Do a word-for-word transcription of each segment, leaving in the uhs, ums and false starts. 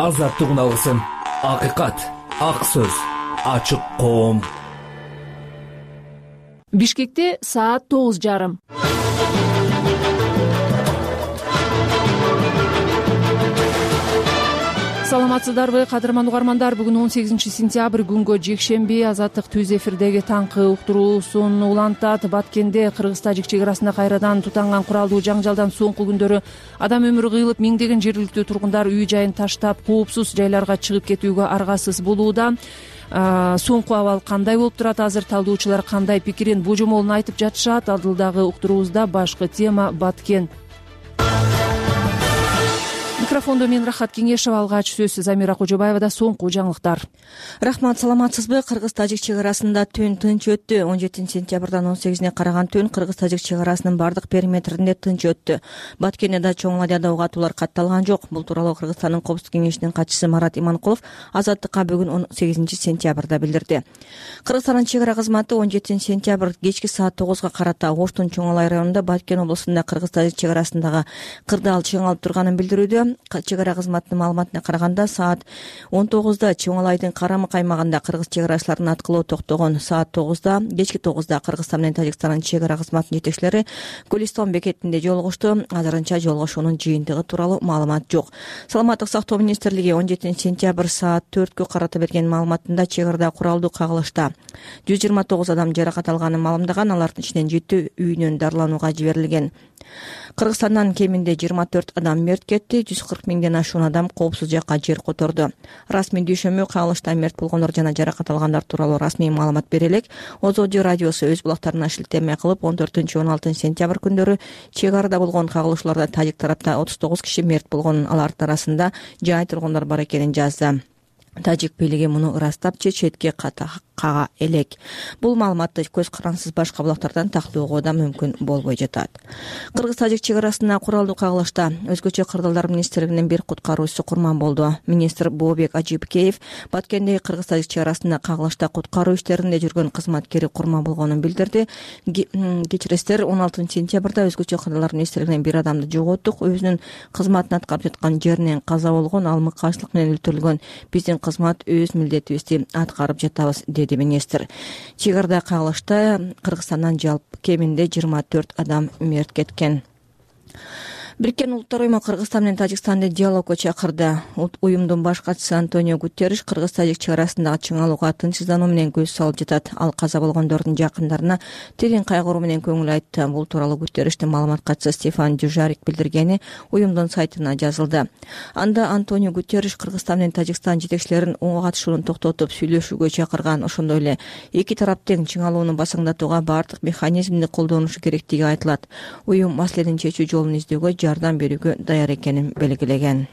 азаттыгын алсын. Акыйкат, ак сөз, ачык коом. Бишкекте саат тогуз жарым. Саламатсыздарбы, кадырман угармандар? Бүгүн он сегизинчи сентябрь күнгө жекшемби. Азаттык түз эфирдеги таңкы уктуруусун улантат. Баткенде Кыргыз-Тажик чек арасында кайрадан тутанган куралдуу жаңжалдан соңку күндөрү адам өмүрү кыйылып, миңдеген жергиликтүү тургундар үй жайын таштап, коопсуз жайларга чыгып кетүүгө аргасыз болууда. Соңку абал кандай болуп турат? Азыр талдоочулар кандай пикирин, божомолун айтып жатышат? Алдылдагы уктуруубузда башкы тема Баткен. Микрофондо мен Рахат Кеңешева, алгач сөз Замира Кожобаевада. Соңку жаңылыктар. Рахмат, саламатсызбы? Кыргыз-Тажик чек арасында түн тынч өттү. он жетинчи сентябрдан он сегизине караган түн Кыргыз-Тажик чек арасынын бардык периметринде тынч өттү. Баткенде да чоң ладьяда угатуулар катталган жок. Бул тууралуу Кыргызстандын Коопсуздук кеңешинин катчысы Марат Иманкулов Азаттыкка бүгүн он сегизинчи сентябрда билдирди. Кыргызстандын чек ара кызматы он жетинчи сентябрь кечки саат тогузга карата Оштун Чоңалай районунда Баткен облусунда Кыргыз-Тажик чек арасындагы кырдаал чыңалып турганын билдирүүдө. Чек ара кызматынын маалыматына караганда, саат он тогузда Чоңалайдын Карамы каймагында кыргыз чек арачыларынын аткылоо токтогон. Саат тогузда, кечки тогузда Кыргызстан менен Тажикстандын чек ара кызматынын жетекчилери Гөлистон бекетинде жолугушту. Азырынча жолугушуунун жыйынтыгы тууралуу маалымат жок. Саламаттык сактоо министрлиги он жетинчи сентябрь саат төрткө карата берген маалыматында чек арада куралдуу кагылышта жүз жыйырма тогуз адам жаракат алганын маалымдаган. Алардын ичинен жети үйүнөн дарыланууга жиберилген. Кыргызстандан кеминде жыйырма төрт адам мерт кетти, жүз кырк миңден ашуун адам коопсуз жакка жер которду. Расмий дүйшөмө кагылышта мерт болгондор жана жаракат алгандар тууралуу расмий маалымат бере элек. Озодо радиосу өз булактарына шилтеме кылып, он төртүнчү он алтынчы сентябрь күндөрү чек арада болгон кагылышууларда тажик тарапта отуз тогуз киши мерт болгонун, алардын арасында жай тургундар бар экенин жазды. Тажик бийлиги муну ырастап, четке кага элек. Бул маалыматты көз карансыз башка булактардан тактоого да мүмкүн болбой жатат. Кыргыз-Тажик чек арасында куралдуу кагылышта өзгөчө кырдаалдар министрлигинин бир куткаруучусу курман болду. Министр Бообек Ажибкеев Баткендеги Кыргыз-Тажик чек арасында кагылышта куткаруу иштеринде жүргөн кызматкери курман болгонун билдирди. Кечиресиздер, он алтынчы сентябрда өзгөчө кырдаалдар министрлигинен бир адамды жоготтук. Өзүнүн кызматын аткарып жаткан жеринен каза болгон, ал мыкаачтык менен өлтүрүлгөн. Биздин кызмат өз милдетибизди аткарып жатабыз, деди министр. Чек арада кагылышта Кыргызстандан жалпы кеминде жыйырма төрт адам мерт кеткен. Бириккен Улуттар уюму Кыргызстан менен Тажикстанды диалогго чакырды. Уюмдун баш катчысы Антонио Гутерриш Кыргыз-Тажик чек арасындагы чыңалууга тынчсыздануу менен көз салып жатат. Ал каза болгондордун жакындарына терең кайгыруу менен көңүл айтты. Бул тууралуу Гутерриштин маалымат катчысы Стефан Дюжарик билдиргени уюмдун сайтына жазылды. Анда Антонио Гутерриш Кыргызстан менен Тажикстан жетекчилерин оңго катышууну токтотуп сүйлөшүүгө чакырган. Ошондой эле эки тарап тең чыңалууну басаңдатууга бардык механизмди колдонушу керектиги айтылат. Уюм маселени чечүү жолун издөөгө жардам берүүгө даяр экенин белгилеген.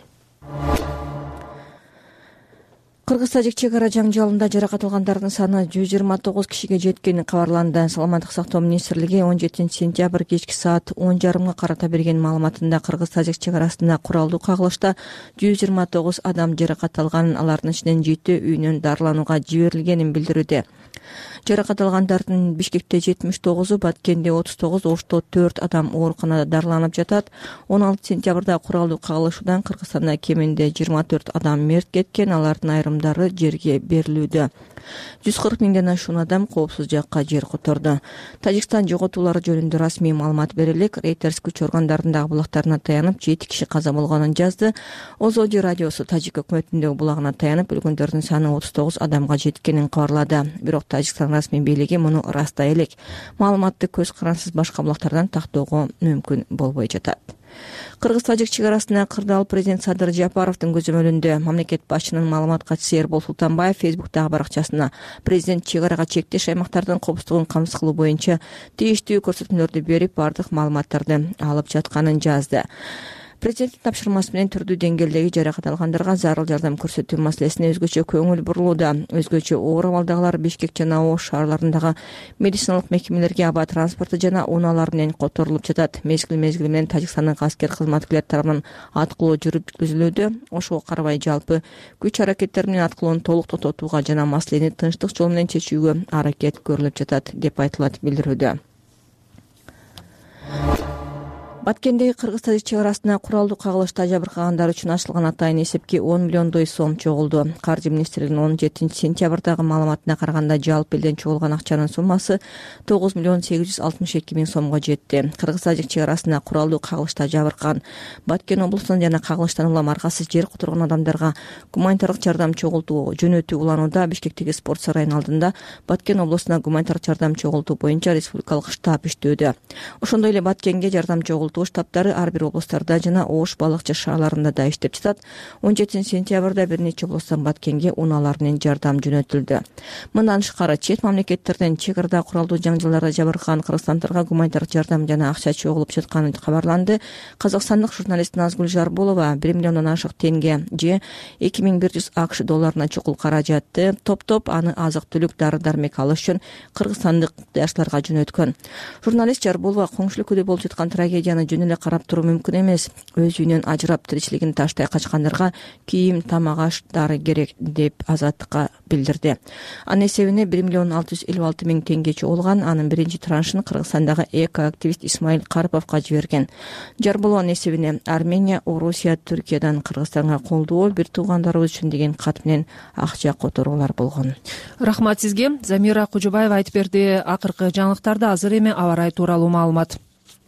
Кыргыз-Тажик чек ара жаңжалында жаракат алгандардын саны жүз жыйырма тогуз кишиге жеткени кабарланды. Саламаттык сактоо министрлиги он жетинчи сентябрь кечки саат он жарымга карата берген маалыматында Кыргыз-Тажик чек арасында куралдуу кагылышта жүз жыйырма тогуз адам жаракат алганын, алардын ичинен жети үйүнөн дарыланууга жиберилгенин билдирүүдө. Жаракат алгандардын Бишкекте жетимиш тогузу, Баткенде отуз тогуз, Ошто төрт адам ооруканада дарыланып жатат. он алтынчы сентябрда куралдуу кагылышуудан Кыргызстанда кеминде жыйырма төрт адам мерт кеткен, алардын айрымдары жерге берилүүдө. жүз кырк миңден ашуун адам коопсуз жакка жер которду. Тажикстан жоготуулары жөнүндө расмий маалымат бере элек. Reuters күч органдарындагы булактарына таянып жети киши каза болгонун жазды. Озодо радиосу Тажик өкмөтүндөгү булагына таянып өлгөндөрдүн саны отуз тогуз адамга жеткенин кабарлады. Бирок Тажикстан расмий бийлиги муну ырастай элек. Маалыматты көз карансыз башка булактардан тактоого мүмкүн болбой жатат. Кыргыз-Тажик чек арасында кырдаал президент Садыр Жапаровдун көзөмөлүндө. Мамлекет башчынын маалымат катчысы Эрбол Султанбаев Фейсбуктагы баракчасына президент чек арага чектеш аймактардын коопсуздугун камсыз кылуу боюнча тийиштүү көрсөтмөлөрдү берип, бардык маалыматтарды алып жатканын жазды. Президенттин тапшырмасы менен түрдүү деңгээлдеги жаракат алгандарга зарыл жардам көрсөтүү маселесине өзгөчө көңүл бурулууда. Өзгөчө оор абалдагылар Бишкек жана Ош шаарларындагы медициналык мекемелерге аба транспорту жана унаалар менен которулуп жатат. Мезгил-мезгили менен Тажикстандын аскер кызматкерлери тарабынан аткылоо жүргүзүлүүдө. Ошого карабай жалпы күч аракеттер менен аткылоону толук токтотууга жана маселени тынчтык жол менен чечүүгө аракет көрүлүп жатат, деп айтылат билдирүүдө. Баткендеги кыргыз-тажик чек арасына куралдуу кагылышта жабыркагандар үчүн ачылган атайын эсепке он миллиондой сом чогулду. Каржы министрлигинин он жетинчи сентябрдагы маалыматына караганда жалпы элден чогулган акчанын суммасы тогуз миллион сегиз жүз алтымыш эки миң сомго жетти. Кыргыз-тажик чек арасына куралдуу кагылышта жабыркаган Баткен облусунун жана кагылыштан улам аргасыз жер которгон адамдарга гуманитардык жардам чогултуу жөнөтүү уланууда. Бишкектеги спорт сарайынын алдында Баткен облусуна гуманитардык жардам чогултуу боюнча республикалык штаб иштөөдө. Ошондой эле Баткенге жардам чогултуу штабтары ар бир облустарда жана Ош балыкчы шаарларында да иштеп жатат. он жетинчи сентябрда бир нече облустан Баткенге унаалар менен жардам жөнөтүлдү. Мындан тышкары чет мамлекеттерден чек арада куралдуу жаңжалдарда жабыркаган кыргызстандыктарга гуманитардык жардам жана акча чогулуп жатканы кабарланды. Казакстандык журналист Назгүл Жарболова бир миллиондон ашык тенге же эки миң бир жүз акш долларына чукул каражатты топтоп аны азык-түлүк, дары-дармек алыш үчүн кыргызстандык жаштарга жөнөткөн. Журналист Жарболова коңшу өлкөдө болуп жаткан трагедияны жөн эле карап туруу мүмкүн эмес. Өз үйүнөн ажырап тиричилигин таштай качкандарга кийим, тамак аш, дары керек деп Азаттыкка билдирди. Анын эсебине бир миллион алты жүз элүү алты миң тенге чогулган. Анын биринчи траншын Кыргызстандагы эко-активист Исмаил Карповго жиберген. Жарболованын эсебине Армения, Орусия, Түркиядан Кыргызстанга колдоо бир туугандарыбыз үчүн деген кат менен акча которуулар болгон. Рахмат сизге. Замира Кожобаева айтып берди. Акыркы жаңылыктарда азыр эми аба ырайы тууралуу маалымат.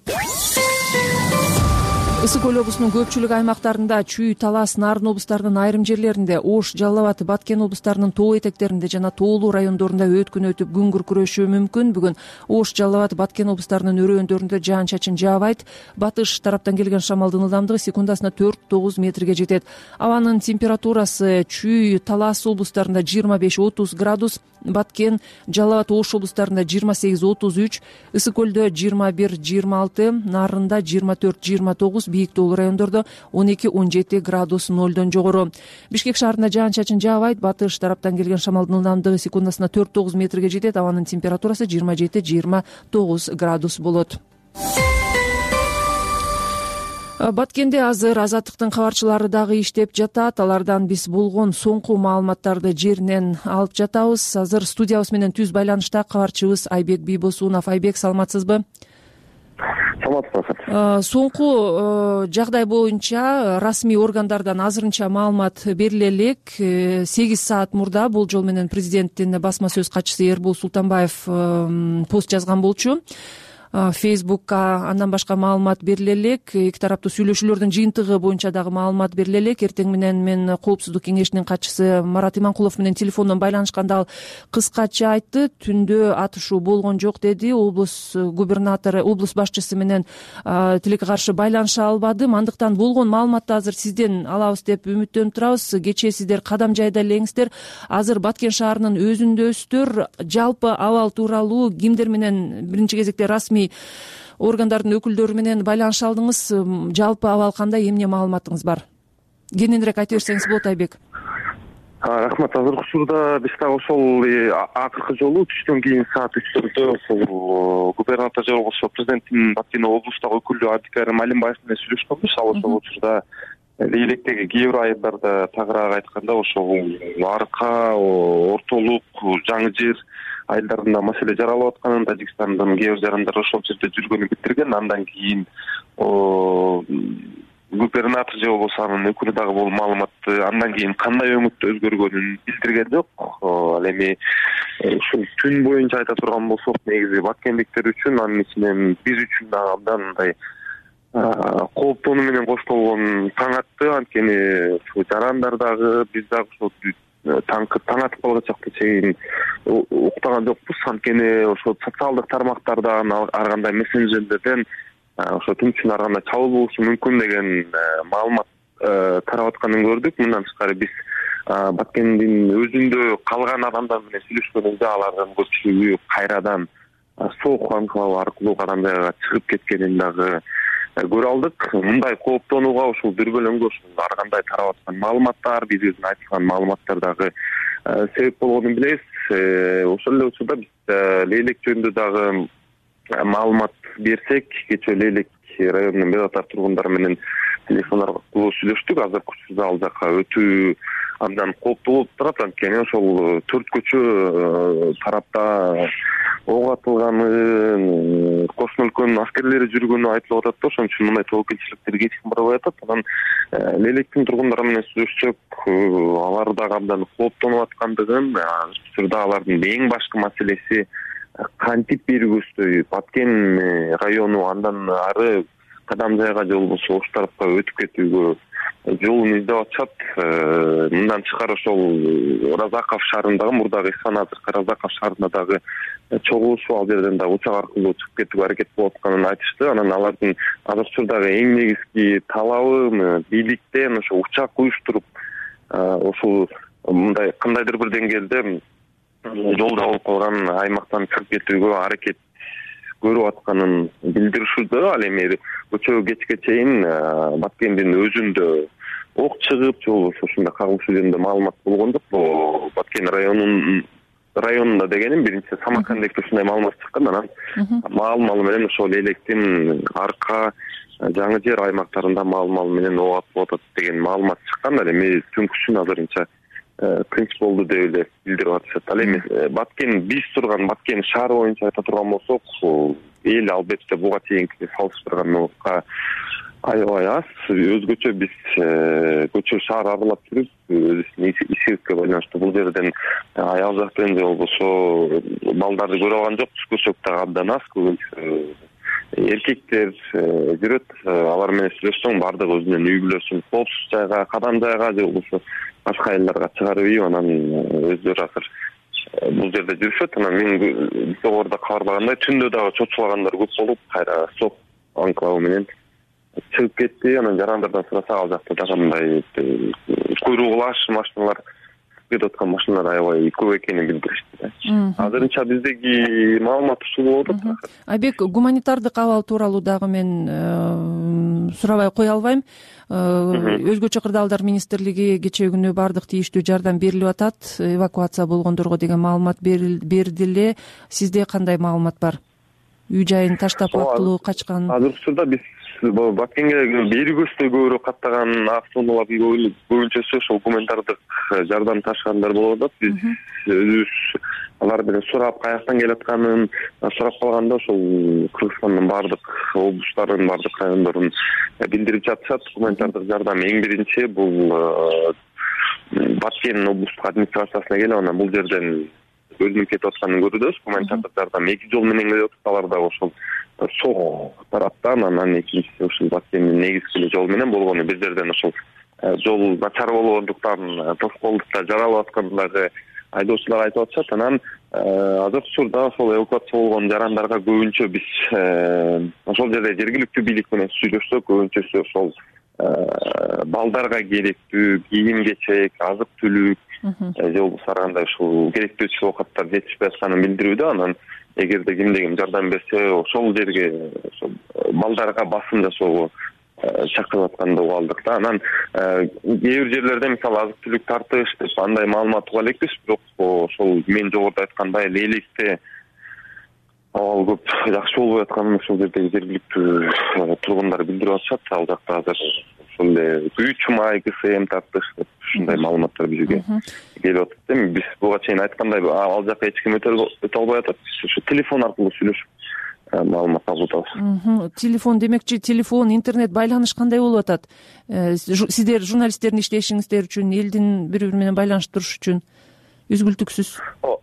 Ысык көл облусунун көпчүлүк аймактарында чүй, талас, нарын облустарынын айрым жерлеринде, Ош, Жалал Абад, Баткен облустарынын тоо этектеринде жана тоолуу райондорунда өткүн өтүп күн күркүрөшү мүмкүн. Бүгүн Ош, Жалал Абад, Баткен облустарынын өрөөндарында жаан-чачын жаабайт. Батыш тараптан келген шамалдын ылдамдыгы секундасына төрт тогуз метрге жетет. Абанын температурасы чүй, талас облустарында жыйырма беш отуз градус, Баткен, Жалал Абад, Ош облустарында жыйырма сегиз отуз үч, Ысык көлдө жыйырма бир жыйырма алты, Нарында жыйырма төрт жыйырма тогуз, бийик тоолуу райондордо он эки он жети градус нолдон жогору. Бишкек шаарында жаан-чачын жаабайт. Батыш тараптан келген шамалдын ылдамдыгы секундасына төрт тогуз метрге жетет. Абанын температурасы жыйырма жети жыйырма тогуз градус болот. Баткенде азыр Азаттыктын кабарчылары дагы иштеп жатат. Алардан биз болгон соңку маалыматтарды жеринен алып жатабыз. Азыр студиябыз менен түз байланышта кабарчыбыз Айбек Бийбосунов. Айбек, саламатсызбы? Саламатсызбы. Соңку жагдай боюнча расмий органдардан азырынча маалымат бериле элек. сегиз саат мурда болжол менен президенттин басма сөз катчысы Эрбол Султанбаев пост жазган болчу Фейсбукка. Андан башка маалымат бериле элек. Эки тараптуу сүйлөшүүлөрдүн жыйынтыгы боюнча дагы маалымат бериле элек. Эртең менен мен Коопсуздук кеңешинин катчысы Марат Иманкулов менен телефондон байланышканда ал кыскача айтты. Түндө атышуу болгон жок деди. Облус губернатору, облус башчысы менен тилекке каршы байланыша албадым. Андыктан болгон маалыматты азыр сизден алабыз деп үмүттөнүп турабыз. Кечээ сиздер кадам жайда элеңиздер. Азыр Баткен шаарынын өзүндөсүздөр жалпы абал тууралуу кимдер менен биринчи кезекте расмий органдардын өкүлдөрү менен байланыша алдыңыз? Жалпы абал кандай, эмне маалыматыңыз бар? Кененирээк айта берсеңиз болот, Айбек. Рахмат. Азыркы учурда биз дагы ошол акыркы жолу түштөн кийин саат үчтөрдө ошол губернатор же болбосо президенттин Баткен облустагы өкүлү Абдикарим Алимбаев менен сүйлөшкөнбүз. Ал ошол учурда Лейлектеги кээ бир айылдарда тагыраак айтканда ошол арка, ортолук, жаңы жер айылдарында маселе жаралып атканын, Тажикстандын кээ бир жарандары ошол жерде жүргөнүн билдирген. Андан кийин губернатор же болбосо анын өкүлү дагы бул маалыматты андан кийин кандай өңүттө өзгөргөнүн билдирген жок. Ал эми ушул түн боюнча айта турган болсок, негизи баткендиктер үчүн, анын ичинен биз үчүн дагы абдан мындай кооптонуу менен коштолгон таң атты. Анткени ушул жарандар дагы, биз дагы ошол таңкы таң атып калган чакта чейин уктаган жокпуз. Анткени ошол социалдык тармактардан, ар кандай мессенджерлерден ошо түн үчүн ар кандай чабуул болушу мүмкүн деген маалымат тарап атканын көрдүк. Мындан тышкары биз Баткендин өзүндө калган адамдар менен сүйлөшкөнүбүздө алардын көпчүлүгү кайрадан соок анклавы аркылуу кадам жайга чыгып кеткенин дагы көрө алдык. Мындай кооптонууга ушул дүрбөлөңгө ушул ар кандай тарап аткан маалыматтар, биздин айтылган маалыматтар дагы себеп болгонун билебиз. Ошол эле учурда биз Лейлек жөнүндө дагы маалымат берсек, кечээ Лейлек районунун бетатар тургундары менен телефон аркылуу сүйлөштүк. Азыркы учурда ал жака өтүү абдан кооптуу болуп турат. Анткени ошол төрт көчө тарапта ок атылганы, кошмо өлкөнүн аскерлери жүргөнү айтылып атат да, ошон үчүн мындай тобокелчиликтерди кечиким барбай атат. Анан Лелектин тургундары менен сүйлөшсөк, алар дагы абдан кооптонуп аткандыгын, учурда алардын эң башкы маселеси кантип бери көздөй Баткен району андан ары Кадамжайга же болбосо ош тарапка өтүп кетүүгө жолун издеп атышат. Мындан тышкары ошол Разаков шаарындагы, мурдагы Ихсан азыркы Разаков шаарында дагы чогулушу, ал жерден дагы учак аркылуу чыгып кетүүгө аракет болуп атканын айтышты. Анан алардын азыркы учурдагы эң негизги талабы бийликтен ошо учак уюштуруп, ошол мындай кандайдыр бир деңгээлде жолдо болуп калган аймактан чыгып кетүүгө аракет көрүп атканын билдиришүүдө. Ал эми көчө кечке чейин Баткендин өзүндө ок чыгып, же болбосо ушундай кагылышы жөнүндө маалымат болгон жок. Баткен районунун районунда дегеним биринчи Самаркандекте ушундай маалымат чыккан. Анан маал-маалы менен ошол Лелектин арка жаңы жер аймактарында маал-маалы менен ок атылып атат деген маалымат чыккан. Ал эми түнкүсүн азырынча тынч болду деп эле билдирип атышат. Ал эми Баткен биз турган Баткен шаары боюнча айта турган болсок, эл албетте буга чейинки салыштырганда аябай аз. Өзгөчө биз көчө шаар аралап жүрүп, өзүбүздүн ишибизге байланыштуу бул жерден аял жактан же болбосо балдарды көрө алган жокпуз. Көрсөк дагы абдан аз. Көбүнчө эркектер жүрөт. Алар менен сүйлөшсөң баардыгы өзүнүн үй бүлөсүн коопсуз жайга, Кадамжайга же болбосо башка айылдарга чыгарып ийип, анан өздөрү азыр бул жерде жүрүшөт. Анан мен жогоруда кабарлагандай түндө дагы чочулагандар көп болуп, кайра сок анклавы менен чыгып кетти. Анан жарандардан сурасак, ал жакта дагы мындай куйругулаш машиналар кетип аткан машиналар аябай көп экенин билдиришти. Азырынча биздеги маалымат ушул болуп атат. Айбек, гуманитардык абал тууралуу дагы мен сурабай кое албайм. Өзгөчө кырдаалдар министрлиги кечээ күнү баардык тийиштүү жардам берилип атат, эвакуация болгондорго деген маалымат берди эле. Сизде кандай маалымат бар? Үй жайын таштап убактылуу качкан. Азыркы учурда биз Баткенге бери көздөй көбүрөөк каттаган автоунаалар көбүнчөсү ошол гуманитардык жардам ташыгандар болуп атат. Биз өзүбүз алар менен сурап, каяктан келатканын сурап калганда ошол Кыргызстандын баардык облустарын, баардык райондорун билдирип жатышат. Гуманитардык жардам эң биринчи бул Баткен облустук администрациясына келип, анан бул жерден өзүнүн кетип атканын көрүбүз. Гуманитардык жардам эки жол менен келип атат. Алар дагы ошол сок тараптан, анан экинчиси ушул Баткендин негизги жол менен болгону. Бир жерден ошол жол начар болгондуктан тоскоолдукта жаралып аткандыгы айдоочулар айтып атышат. Анан азыркы учурда ошол эвакуация болгон жарандарга көбүнчө биз ошол жерде жергиликтүү бийлик менен сүйлөшсөк, көбүнчөсү ошол балдарга керектүү кийим кечек, азык түлүк же болбосо ар кандай ушул керектүү оокаттар жетишпей атканын билдирүүдө. Анан эгерде кимде ким жардам берсе, ошол жерге ошол балдарга басым жасоого чакырып атканды угуп алдык да. Анан кээ бир жерлерде мисалы азык түлүк тартыш деп андай маалымат уга элекпиз, бирок ошол мен жогоруда айткандай Лелекте абал көп жакшы болбой атканын ошол жердеги жергиликтүү тургундар билдирип атышат. Ал жакта азыр ошол эле үч май КСМ тартыш деп ушундай маалыматтар бизге келип атат. Эми биз буга чейин айткандай ал жака эч ким өтө албай атат. Ушу телефон аркылуу сүйлөшүп маалымат алып атабыз. Телефон демекчи, телефон, интернет байланыш кандай болуп атат? Сиздер журналисттердин иштешиңиздер үчүн, элдин бири-бири менен байланышып туруш үчүн үзгүлтүксүз.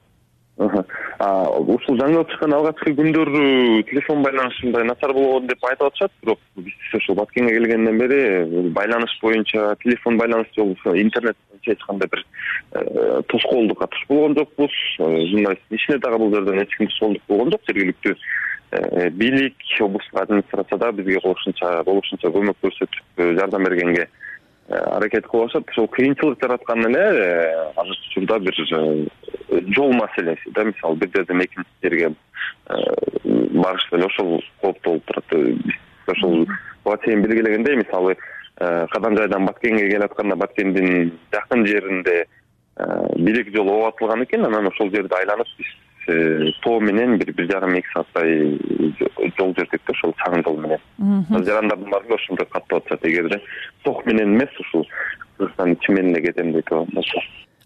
Ушул жаңы чыккан алгачкы күндөр телефон байланышы мындай начар болгон деп айтып атышат, бирок биз ошол Баткенге келгенден бери байланыш боюнча, телефон байланышы же болбосо интернет боюнча эч кандай бир тоскоолдукка туш болгон жокпуз. Журналисттин ишине дагы бул жерден эч ким тоскоолдук болгон жок. Жергиликтүү бийлик, облустук администрацияда бизге болушунча болушунча көмөк көрсөтүп жардам бергенге аракет кылып атышат. Ошол кыйынчылык жараткан эле азыркы учурда бир жол маселеси да. Мисалы бир жерден экинчи жерге барыш деле ошол кооптуу болуп турат. Ошол буга чейин белгилегендей, мисалы Кадамжайдан Баткенге келатканда Баткендин жакын жеринде бийлик жол ок атылган экен. Анан ошол жерди айланып биз тоо менен бир бир жарым эки сааттай жол жүрдүк да, ошол чаңын жол менен. Жарандардын баардыгы ошондой каттап атышат. Эгерде ток менен эмес, ушул Кыргызстандын чименине кетем дейт болсо.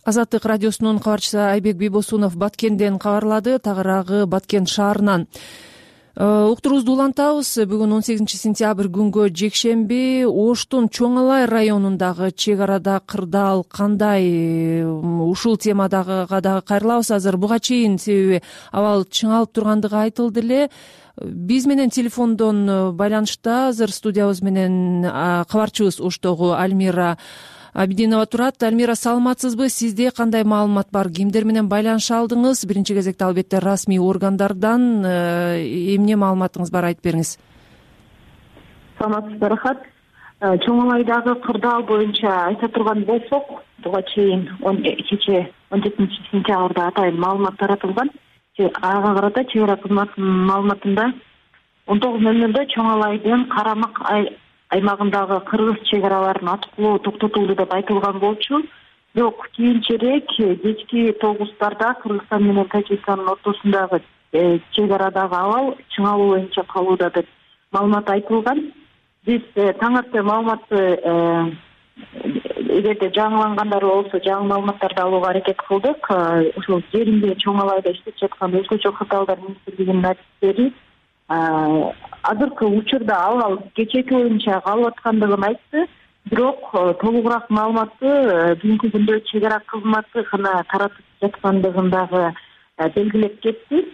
Азаттык радиосунун кабарчысы Айбек Бийбосунов Баткенден кабарлады. Тагыраагы Баткен шаарынан. Уктуруубузду улантабыз. Бүгүн он сегизинчи сентябрь күнгө жекшемби Оштун Чоң Алай районундагы чек арада кырдаал кандай, ушул темадагы дагы кайрылабыз азыр. Буга чейин себеби абал чыңалып тургандыгы айтылды эле. Биз менен телефондон байланышта азыр студиябыз менен кабарчыбыз Оштогу Альмира Абидинова турат. Альмира, саламатсызбы? Сизде кандай маалымат бар? Кимдер менен байланыша алдыңыз? Биринчи кезекте албетте расмий органдардан эмне маалыматыңыз бар, айтып бериңиз. Саламатсызбы, Рахат. Чоң Алайдагы кырдаал боюнча айта турган болсок, буга чейин кечээ он жетинчи сентябрда атайын маалымат таратылган. Ага карата чек ара кызматынын маалыматында он тогуз ноль нолдо Чоң Алайдын Карамак аймагындагы кыргыз чек араларын аткылоо токтотулду деп айтылган болчу. Бирок кийинчерээк кечки тогуздарда Кыргызстан менен Тажикстандын ортосундагы чек арадагы абал чыңалуу боюнча калууда деп маалымат айтылган. Биз таң атты маалыматты эгерде жаңылангандар болсо жаңы маалыматтарды алууга аракет кылдык. Ошол жеринде Чоң Алайда иштеп жаткан өзгөчө кырдаалдар министрлигинин адистери азыркы учурда абал кечеки боюнча калып аткандыгын айтты. Бирок толугураак маалыматты бүгүнкү күндө чек ара кызматы гана таратып жаткандыгын дагы белгилеп кетти.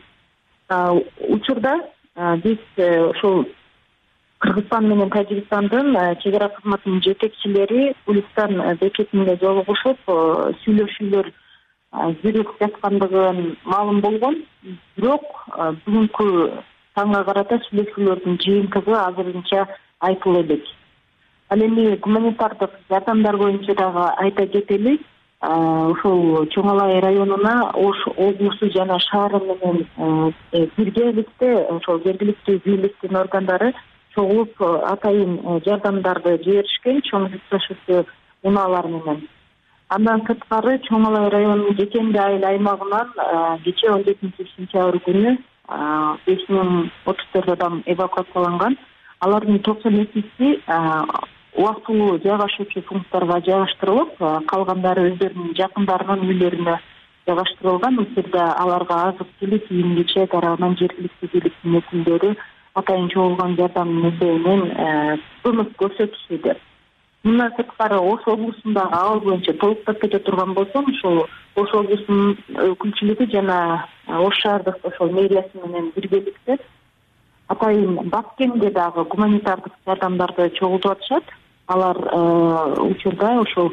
Учурда биз ошол Кыргызстан менен Тажикстандын чек ара кызматынын жетекчилери Гүлистан бекетинде жолугушуп сүйлөшүүлөр жүрүп жаткандыгын маалым болгон. Бирок бүгүнкү таңга карата сүйлөшүүлөрдүн жыйынтыгы азырынча айтылып элек. Ал эми гуманитардык жардамдар боюнча дагы айта кетели. Ошол Чоң Алай районуна Ош облусу жана шаары менен биргеликте ошол жергиликтүү бийликтин органдары чогулуп атайын жардамдарды жиберишкен, чоң жүк ташуучу унаалар менен. Андан сырткары Чоң Алай районунун Жекенди айыл аймагынан кечээ он жетинчи сентябрь күнү беш миң отуз төрт адам эвакуацияланган. Алардын токсон экиси убактылуу жайгашуучу пункттарга жайгаштырылып, калгандары өздөрүнүн жакындарынын үйлөрүнө жайгаштырылган. Учурда аларга азык-түлүк, кийим-кечек тарабынан жергиликтүү бийликтин өкүлдөрү атайын чогулган жардамдын эсебинен көмөк көрсөтүшүүдө. Мындан сырткары Ош облусундагы абал боюнча толуктап кете турган болсом, ошол Ош облусунун өкүлчүлүгү жана Ош шаардык ошол мэриясы менен биргеликте атайын Баткенде дагы гуманитардык жардамдарды чогултуп атышат. Алар учурда ошол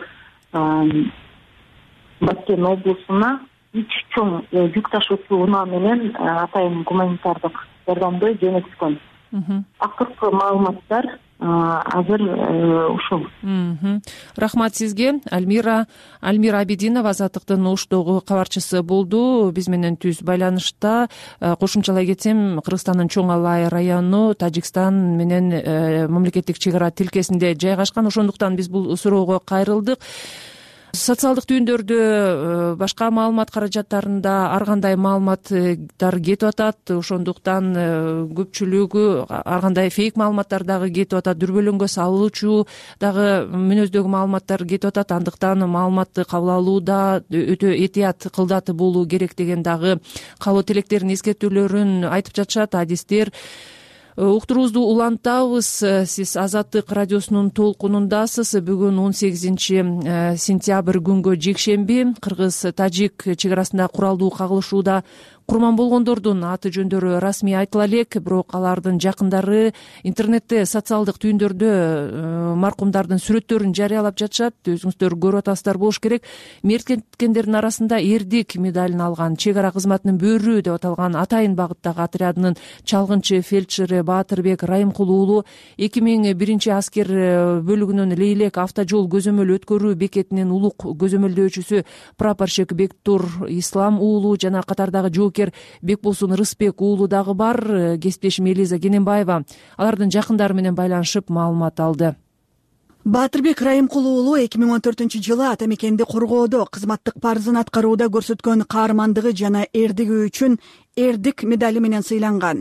Баткен облусуна үч чоң жүк ташуучу унаа менен атайын гуманитардык жардамды жөнөткөн. Акыркы маалыматтар азыр ушул. Рахмат сизге. Альмира Альмира Абидинова Азаттыктын Оштогу кабарчысы болду. Биз менен түз байланышта. Кошумчалай кетсем, Кыргызстандын Чоң Алай району Тажикстан менен мамлекеттик чек ара тилкесинде жайгашкан. Ошондуктан биз бул суроого кайрылдык. Социалдык түйүндөрдө башка маалымат каражаттарында ар кандай маалыматтар кетип атат. Ошондуктан көпчүлүгү ар кандай фейк маалыматтар дагы кетип атат. Дүрбөлөңгө салуучу дагы мүнөздөгү маалыматтар кетип атат. Андыктан маалыматты кабыл алууда өтө этият кылдаты болуу керек деген дагы кабыл тилектерин, эскертүүлөрүн айтып жатышат адистер. Уктуруубузду улантабыз. Сиз Азаттык радиосунун толкунундасыз. Бүгүн он сегизинчи сентябрь күнгө жекшемби Кыргыз-Тажик чек арасында куралдуу кагылышууда курман болгондордун аты жөндөрү расмий айтыла элек, бирок алардын жакындары интернетте, социалдык түйүндөрдө маркумдардын сүрөттөрүн жарыялап жатышат. Өзүңүздөр көрүп атасыздар болуш керек. Мерт кеткендердин арасында эрдик медалын алган чек ара кызматынын бөрү деп аталган атайын багыттагы отрядынын чалгынчы фельдшери Баатырбек Райымкул уулу, эки миң биринчи аскер бөлүгүнүн Лейлек автожол көзөмөл өткөрүү бекетинин улук көзөмөлдөөчүсү прапорщик Бектур Ислам уулу жана катардагы жоокер Бекболсун Рысбек уулу дагы бар. Кесиптешим Элиза Кененбаева алардын жакындары менен байланышып маалымат алды. Баатырбек Райымкул уулу эки миң он төртүнчү жылы ата мекенди коргоодо кызматтык парызын аткарууда көрсөткөн каармандыгы жана эрдиги үчүн эрдик медали менен сыйланган.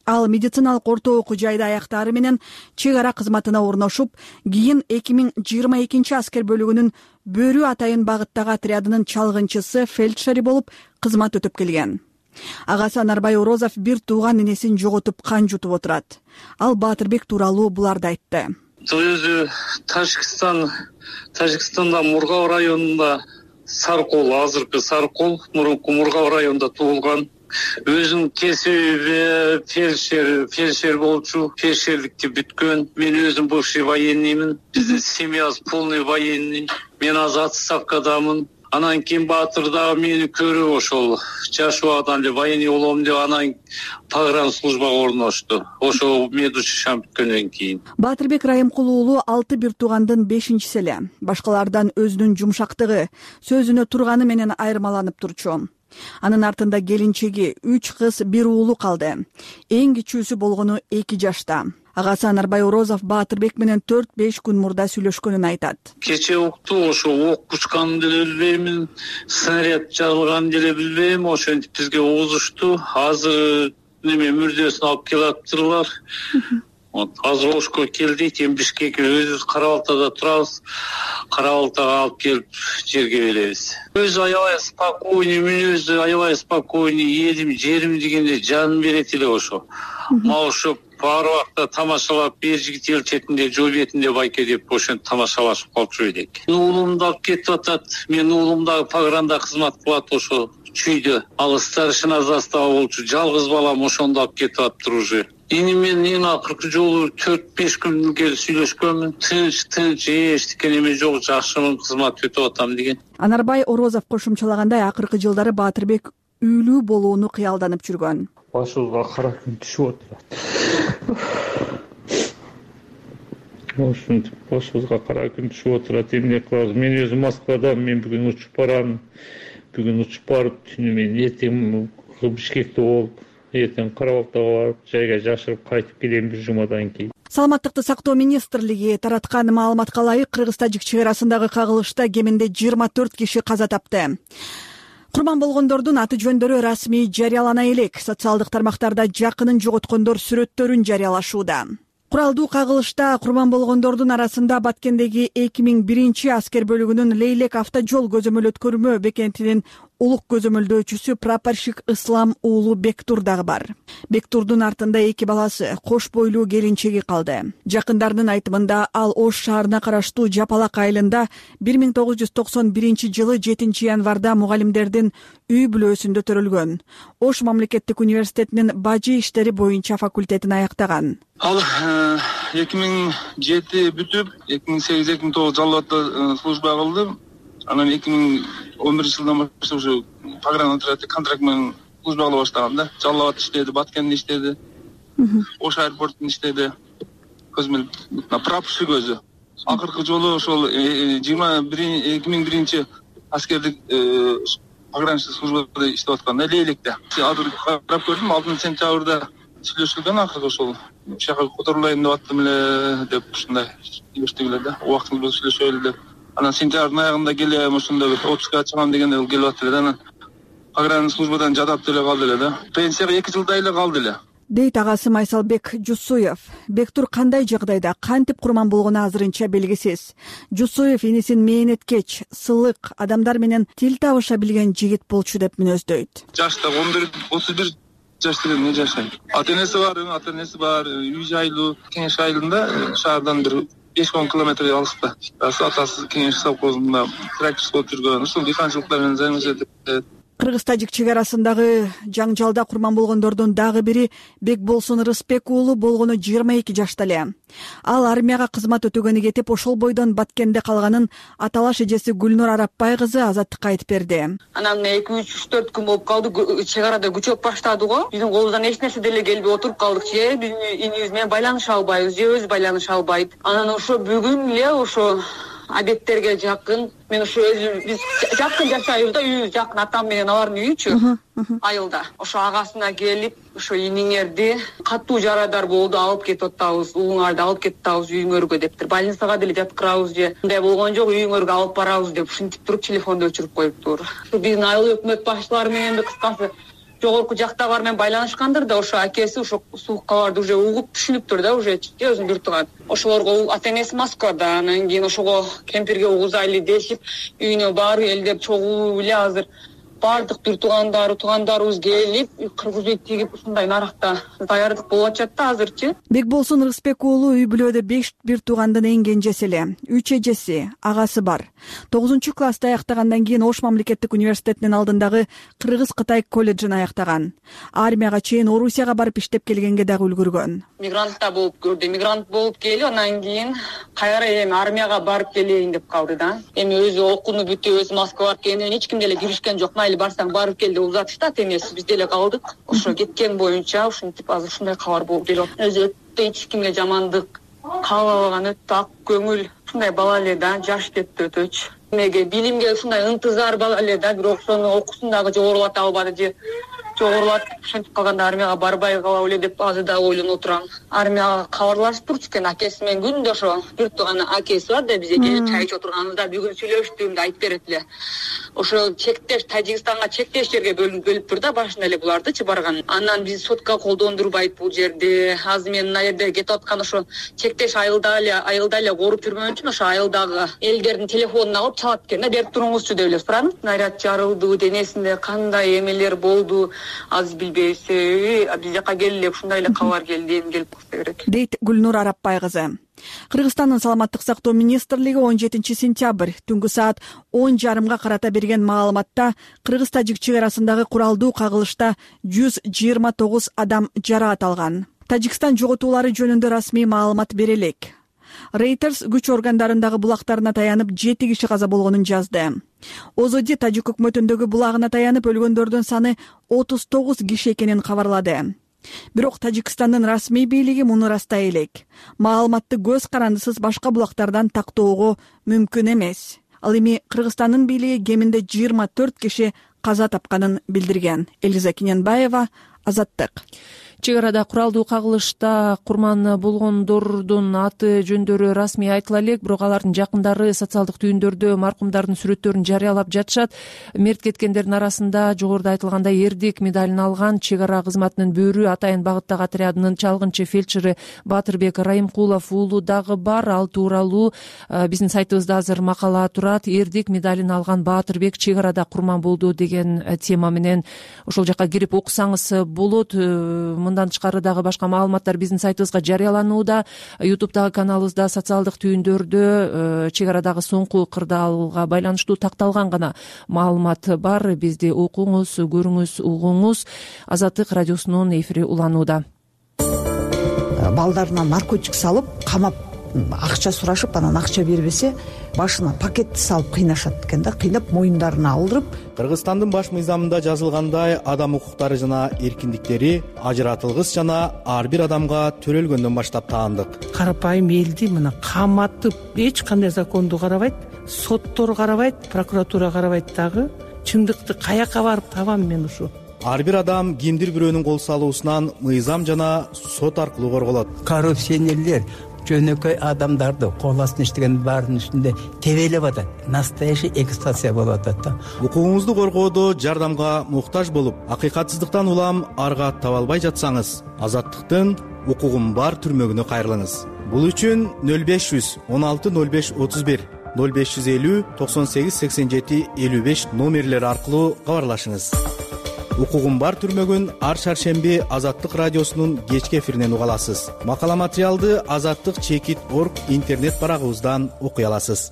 ал медициналык орто окуу жайды аяктаары менен чек ара кызматына орношуп, кийин эки миң жыйырма экинчи аскер бөлүгүнүн Бөрү Атайын багыттагы отрядынын чалгынчысы фельдшери болуп кызмат өтөп келген. Агасы Анарбай Орозов бир тууган энесин жоготуп кан жутуп отурат. Ал Баатырбек тууралуу буларды айтты. Өзү Тажикстан, Тажикстанда Мургау районунда Саркол, азыркы Саркол, мурунку Мургау районунда туулган. Өзүнүн кесиби фельдшер, фельдшер болчу, фельдшерликти бүткөн. Мен өзүм бывший военныймын. Биздин семьябыз полный военный. Мен азыр отставкадамын. Анан кийин Баатырда мени көрүп ошол жаш убагдан эле военный болом деп анан погран службага орношту. Ошо медучилищаны бүткөндөн кийин. Баатырбек Райымкул уулу алты бир туугандын бешинчиси эле. Башкалардан өзүнүн жумшактыгы, сөзүнө турганы менен айырмаланып турчу. Анын артында келинчеги, үч кыз, бир уулу калды. Эң кичүүсү болгону эки жашта. Агасы Анарбай Орозов Баатырбек менен төрт беш күн мурда сүйлөшкөнүн айтат. Кече укту, ошо ок учканын деле билбеймин, снаряд жарылганын деле билбейм, ошентип бизге угузушту. Азыр неме мүрдөсүн алып келиптырлар. Азыр Ошко келдик, эми Бишкекке өзүбүз Кара-Балтада турабыз. Кара-Балтага алып келип жерге беребиз. Өзү аябай спокойный, мен өзү аябай спокойный, элим, жерим дегенде жанын берет эле ошо. Маушуп бар убакта тамашалап, бир жигит эл четинде, жол бетинде байке деп ошентип тамашалашып калчу элек. Уулумду алып кетип атат. Мен уулум дагы погранда кызмат кылат ошо чүйдө. Ал старшина застава болчу, жалгыз балам ошондо алып кетип атыптыр уже. Эми мен эң акыркы жолу төрт беш күн келип сүйлөшкөнмүн. Тынч, тынч, эчтеке неме жок, жакшымын, кызмат өтүп атам деген. Анарбай Орозов кошумчалагандай, акыркы жылдары Баатырбек үйлүү болууну кыялданып жүргөн. Башыбызга кара күн түшүп отурат. Ошентип башыбызга кара күн түшүп отурат. Эмне кылабыз? Мен өзүм Москвадамын, мен бүгүн учуп барам. Бүгүн учуп барып, түнү мен эртең Бишкекте болуп, эртең Кара-Балтага барып, жайга жашырып кайтып келем бир жумадан кийин. Саламаттыкты сактоо министрлиги тараткан маалыматка ылайык, Кыргыз-Тажик чек арасындагы кагылышта кеминде жыйырма төрт киши каза тапты. Курман болгондордун аты жөндөрү расмий жарыялана элек. Социалдык тармактарда жакынын жоготкондор сүрөттөрүн жарыялашууда. Куралдуу кагылышта курман болгондордун арасында Баткендеги эки миң биринчи аскер бөлүгүнүн Лейлек автожол көзөмөл өткөрмө бекентинин улук көзөмөлдөөчүсү прапорщик Ислам уулу Бектур дагы бар. Бектурдун артында эки баласы, кош бойлуу келинчеги калды. Жакындарынын айтымында ал Ош шаарына караштуу Жапалак айылында бир миң тогуз жүз токсон биринчи жылы жетинчи январда мугалимдердин үй бүлөөсүндө төрөлгөн. Ош мамлекеттик университетинин бажы иштери боюнча факультетин аяктаган. Ал эки миң жети бүтүп, эки миң сегиз эки миң тогуз Жалал-Абадта служба кылдым. Анан эки миң он биринчи жылдан баштап ушу погран отряд контракт менен служба кыла баштаган да. Жалал-Абадта иштеди, Баткенде иштеди. Ош аэропортунда иштеди. Көзмөл прапорщик өзү. Акыркы жолу ошол эки миң биринчи аскердик пограничный службада иштеп атканда Лейлекте. Азыр карап көрдүм, алтынчы сентябрда сүйлөшүлгөн акыркы ошол жака которулайын деп аттым эле деп ушундай сүйлөштүк да. Убактыңызды сүйлөшөлү деп. Анан сентябрдын аягында келем, ошондо бир отпускага чыгам дегенде ол келип аттыр эле. Анан пограничный службадан жадап деле калды эле да. Пенсияга эки жылдай эле калды эле. Дейт агасы Майсалбек Жусуев. Бектур кандай жагдайда, кантип курман болгону азырынча белгисиз. Жусуев энесин мээнеткеч, сылык, адамдар менен тил табыша билген жигит болчу деп мүнөздөйт. Жашта он бир отуз бир жашта эмне жашайт. Ата-энеси бар, ата-энеси бар, үй жайлуу, Кеңеш айылында, шаардан бир беш он километр алыста. Атасы Кеңеш совхозунда тракторчу болуп жүргөн. Ушул дыйканчылык менен займашат. Кыргыз-Тажик чек арасындагы жаңжалда курман болгондордун дагы бири Бекболсун Рысбек уулу болгону жыйырма эки жашта эле. Ал армияга кызмат өтөгөнү кетип, ошол бойдон Баткенде калганын аталаш эжеси Гүлнур Арапбай кызы Азаттыкка айтып берди. Анан эки үч үч төрт күн болуп калды, чек арада күчөп баштады го. Биздин колубуздан эч нерсе деле келбей отуруп калдык. Же биздин инибиз менен байланыша албайбыз, же өзү байланыша албайт. Анан ошо бүгүн эле ошо обедтерге жакын, мен ошо өзү биз жакын жашайбыз да, үйүбүз жакын, атам менен алардын үйүчү айылда. Ошо агасына келип, ошо иниңерди катуу жарадар болду, алып кетип атабыз, уулуңарды алып кетип атабыз үйүңөргө дептир. Больницага деле жаткырабыз же мындай болгон жок, үйүңөргө алып барабыз деп ушинтип туруп телефонду өчүрүп коюптур. Биздин айыл өкмөт башчылары менен да кыскасы жогорку жактагылар менен байланышкандыр да, ошо акеси ошо суук кабарды уже угуп түшүнүптүр да, уже өзүнүн бир тууган. Ошолорго ата энеси Москвада, анан кийин ошого кемпирге угузайлы дешип үйүнө баары элдер чогуу эле азыр баардык бир туугандары туугандарыбыз келип кыргыз үй тигип ушундай наракта даярдык болуп атышат да азырчы. Бекболсун Рыспек уулу үй бүлөдө беш бир туугандын эң кенжеси эле. Үч эжеси, агасы бар. тогузунчу класста аяктагандан кийин Ош мамлекеттик университетинин алдындагы Кыргыз-Кытай колледжин аяктаган. Армияга чейин Орусияга барып иштеп келгенге дагы үлгүргөн. Мигрантта болуп көрдү. Мигрант болуп келип, анан кийин кайра эми армияга барып келейин деп калды да. Эми өзү окууну бүтүп, өзү Москвага барып келгенден эч ким деле киришкен жок. Майли барсаң барып кел деп узатышты ата энеси. Биз деле калдык. Ошо кеткен боюнча ушинтип азыр ушундай кабар болуп келип атат. Өзү өтө эч кимге жамандык каалабаган, өтө ак көңүл ушундай бала эле да, жаш кетти өтөчү. Эмеге билимге ушундай ынтызар бала эле да, бирок ошону окуусун дагы жогорулата албады же жогорулатып ушинтип калганда армияга барбай калабы эле деп азыр дагы ойлонуп отурам. Армияга кабарлашып турчу экен акеси менен, күндө ошо бир тууган акеси бар да, бизге келип чай ичип отурганыбызда бүгүн сүйлөштүгүмдү айтып берет эле. Ошо чектеш Тажикстанга чектеш жерге бөлүнүптүр да башында эле булардычы барган. Анан биз сотка колдондурбайт бул жерде. Азыр мен мына жерде кетип аткан ошо чектеш айылда эле айылда эле кооруп жүргөн үчүн ошо айылдагы элдердин телефонун алып чалат экен да, берип туруңузчу деп эле сурадым. Снаряд жарылды, денесинде кандай эмелер болду азыр билбейбиз. Биз жака келип ушундай эле кабар келди, эми келип калса керек. Дейт Гүлнур Арапбай кызы. Кыргызстандын саламаттык сактоо министрлиги он жетинчи сентябрь түнгү саат он жарымга карата берген маалыматта Кыргыз-Тажик чек арасындагы куралдуу кагылышта жүз жыйырма тогуз адам жараат алган. Тажикстан жоготуулары жөнүндө расмий маалымат бере элек. Reuters күч органдарындагы булактарына таянып жети киши каза болгонун жазды. Озоди Тажик өкмөтүндөгү булагына таянып өлгөндөрдүн саны отуз тогуз киши экенин кабарлады. Бирок Тажикстандын расмий бийлиги муну растай элек. Маалыматты көз карандысыз башка булактардан тактоого мүмкүн эмес. Ал эми Кыргызстандын бийлиги кеминде жыйырма төрт киши каза тапканын билдирген. Элиза Киненбаева, Азаттык. Чек арада куралдуу кагылышта курман болгондордун аты жөндөрү расмий айтыла элек, бирок алардын жакындары социалдык түйүндөрдө маркумдардын сүрөттөрүн жарыялап жатышат. Мерт кеткендердин арасында жогоруда айтылгандай эрдик медалин алган чек ара кызматынын бөрү Атайын багыттагы отрядынын чалгынчы фельдшери Батырбек Райымкулов уулу дагы бар. Ал тууралуу биздин сайтыбызда азыр макала турат. Эрдик медалин алган Батырбек чек арада курман болду деген тема менен ошол жака кирип окусаңыз болот. Мындан тышкары дагы башка маалыматтар биздин сайтыбызга жарыяланууда. ютубтагы каналыбызда социалдык түйүндөрдө чек арадагы соңку кырдаалга байланыштуу такталган гана маалымат бар. Бизди окуңуз, көрүңүз, угуңуз. Азаттык радиосунун эфири уланууда. Балдарына наркотик салып, камап, акча сурашып, анан акча бербесе, башына пакетти салып кыйнашат экен да, кыйнап моюндарына алдырып. Кыргызстандын баш мыйзамында жазылгандай адам укуктары жана эркиндиктери ажыратылгыс жана ар бир адамга төрөлгөндөн баштап таандык. Карапайым элди мына каматып, эч кандай законду карабайт, соттор карабайт, прокуратура карабайт дагы. Чындыкты каяка барып табам мен ушу? Ар бир адам кимдир бирөөнүн кол салуусунан мыйзам жана сот аркылуу корголот. Коррупционерлер жөнөкөй адамдарды кол астына иштеген баарынын үстүндө тебелеп атат. Настоящий эксплуатация болуп атат да. Укугуңузду коргоодо жардамга муктаж болуп, акыйкатсыздыктан улам арга таба албай жатсаңыз, Азаттыктын укугум бар түрмөгүнө кайрылыңыз. Бул үчүн нөл беш жүз он алты нөл беш отуз бир, нөл беш жүз элүү токсон сегиз сексен жети элүү беш номерлери аркылуу кабарлашыңыз. Укугум бар түрмөгүн ар шаршемби Азаттык радиосунун кечки эфиринен уга аласыз. Макала материалды Азаттык чекит точка орг интернет барагыбыздан окуй аласыз.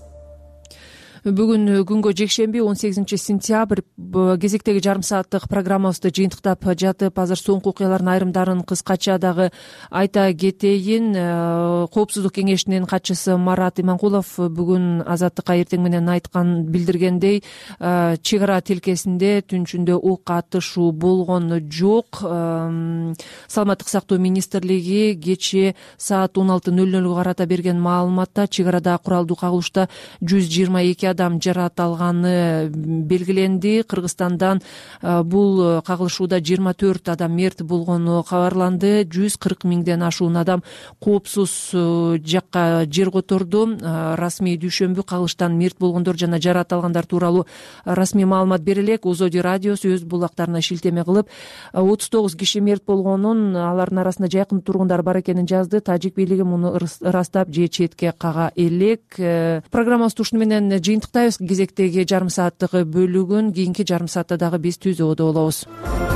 Бүгүн күнгө жекшемби он сегизинчи сентябрь кезектеги жарым сааттык программабызды жыйынтыктап жатып, азыр соңку окуялардын айрымдарын кыскача дагы айта кетейин. Коопсуздук кеңешинин катчысы Марат Иманкулов бүгүн Азаттыкка эртең менен айткан билдиргендей, чек ара тилкесинде түнчүндө ок атышуу болгон жок. Саламаттык сактоо министрлиги кечээ саат он алты нөл нөлгө карата берген маалыматта чек арада куралдуу кагылышта жүз жыйырма эки адам жараталганы белгиленди. Кыргызстандан бул кагылышууда жыйырма төрт адам мерт болгону кабарланды. жүз кырк миңден ашуун адам коопсуз жакка жер которду. Расмий дүйшөмбү кагылыштан мерт болгондор жана жараталгандар тууралуу расмий маалымат бере элек. Озоди радиосу өз булактарына шилтеме кылып, отуз тогуз киши мерт болгонун, алардын арасында жакын тургундар бар экенин жазды. Тажик бийлиги муну ырастап же четке кага элек. Программабызды ушуну менен жыйынтыктайбыз. Кезектеги жарым сааттык бөлүгүн кийинки жарым саатта дагы биз түзүүдө болобуз.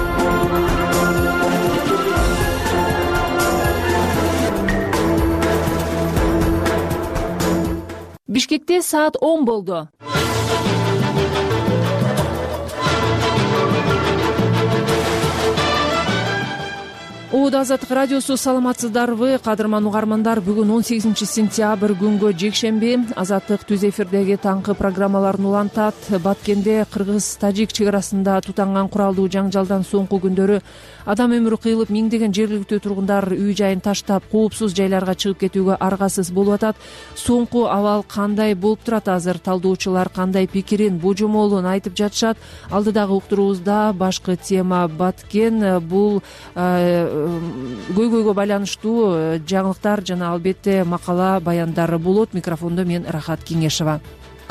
Бишкекте саат он болду. Ууда Азаттык радиосу, саламатсыздарбы кадырман угармандар? Бүгүн он сегизинчи сентябрь күнгө жекшемби. Азаттык түз эфирдеги таңкы программаларын улантат. Баткенде кыргыз-тажик чек арасында тутанган куралдуу жаңжалдан соңку күндөрү адам өмүрү кыйылып, миңдеген жергиликтүү тургундар үй жайын таштап, коопсуз жайларга чыгып кетүүгө аргасыз болуп атат. Соңку абал кандай болуп турат азыр? Талдоочулар кандай пикирин, божомолун айтып жатышат? Алдыдагы уктуруубузда башкы тема Баткен. Бул көйгөйгө байланыштуу жаңылыктар жана албетте макала баяндары болот. Микрофондо мен Рахат Кеңешова.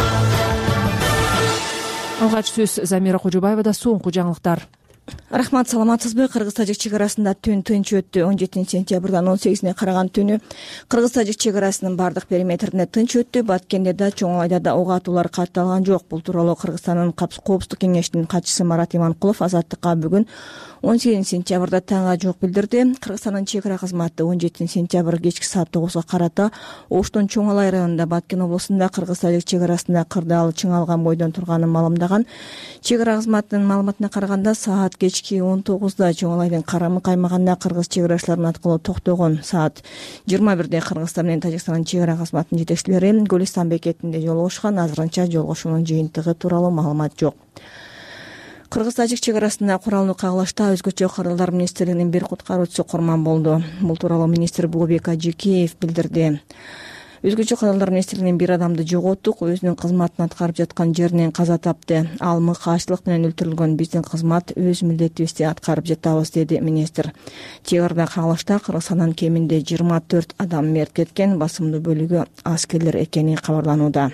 Алгач сөз Замира Кожобаевада. Соңку жаңылыктар. Рахмат, саламатсызбы? Кыргыз-тажик чек арасында түн тынч өттү. он жетинчи сентябрдан он сегизине караган түнү кыргыз-тажик чек арасынын бардык периметринде тынч өттү. Баткенде да, Чоң Алайда да ок атуулар катталган жок. Бул тууралуу Кыргызстандын коопсуздук кеңешинин катчысы Марат Иманкулов Азаттыкка бүгүн он сегизинчи сентябрда таңга жок билдирди. Кыргызстандын чек ара кызматы он жетинчи сентябрь кечки саат тогузга карата Оштун Чоң Алай районунда, Баткен облусунда кыргыз-тажик чек арасында кырдаал чыңалган бойдон турганын маалымдаган. Чек ара кызматынын маалыматына караганда саат кечки он тогузда Чоң Алайдын Карамы каймагында кыргыз чек арачыларынын аткылоо токтогон. Саат жыйырма бирде Кыргызстан менен Тажикстандын чек ара кызматынын жетекчилери Гөлистан бекетинде жолугушкан. Азырынча жолугушуунун жыйынтыгы тууралуу маалымат жок. Кыргыз-тажик чек арасында куралдуу кагылышта өзгөчө кыргыздар министрлигинин бир куткаруучусу курман болду. Бул тууралуу министр Булубек Ажикеев билдирди. Өзгөчө кыргыздар министрлигинин бир адамды жоготтук, өзүнүн кызматын аткарып жаткан жеринен каза тапты. Ал мыкаачтылык менен өлтүрүлгөн. Биздин кызмат өз милдетибизди аткарып жатабыз, деди министр. Чек арада кагылышта Кыргызстандан кеминде жыйырма төрт адам мерт кеткен, басымдуу бөлүгү аскерлер экени кабарланууда.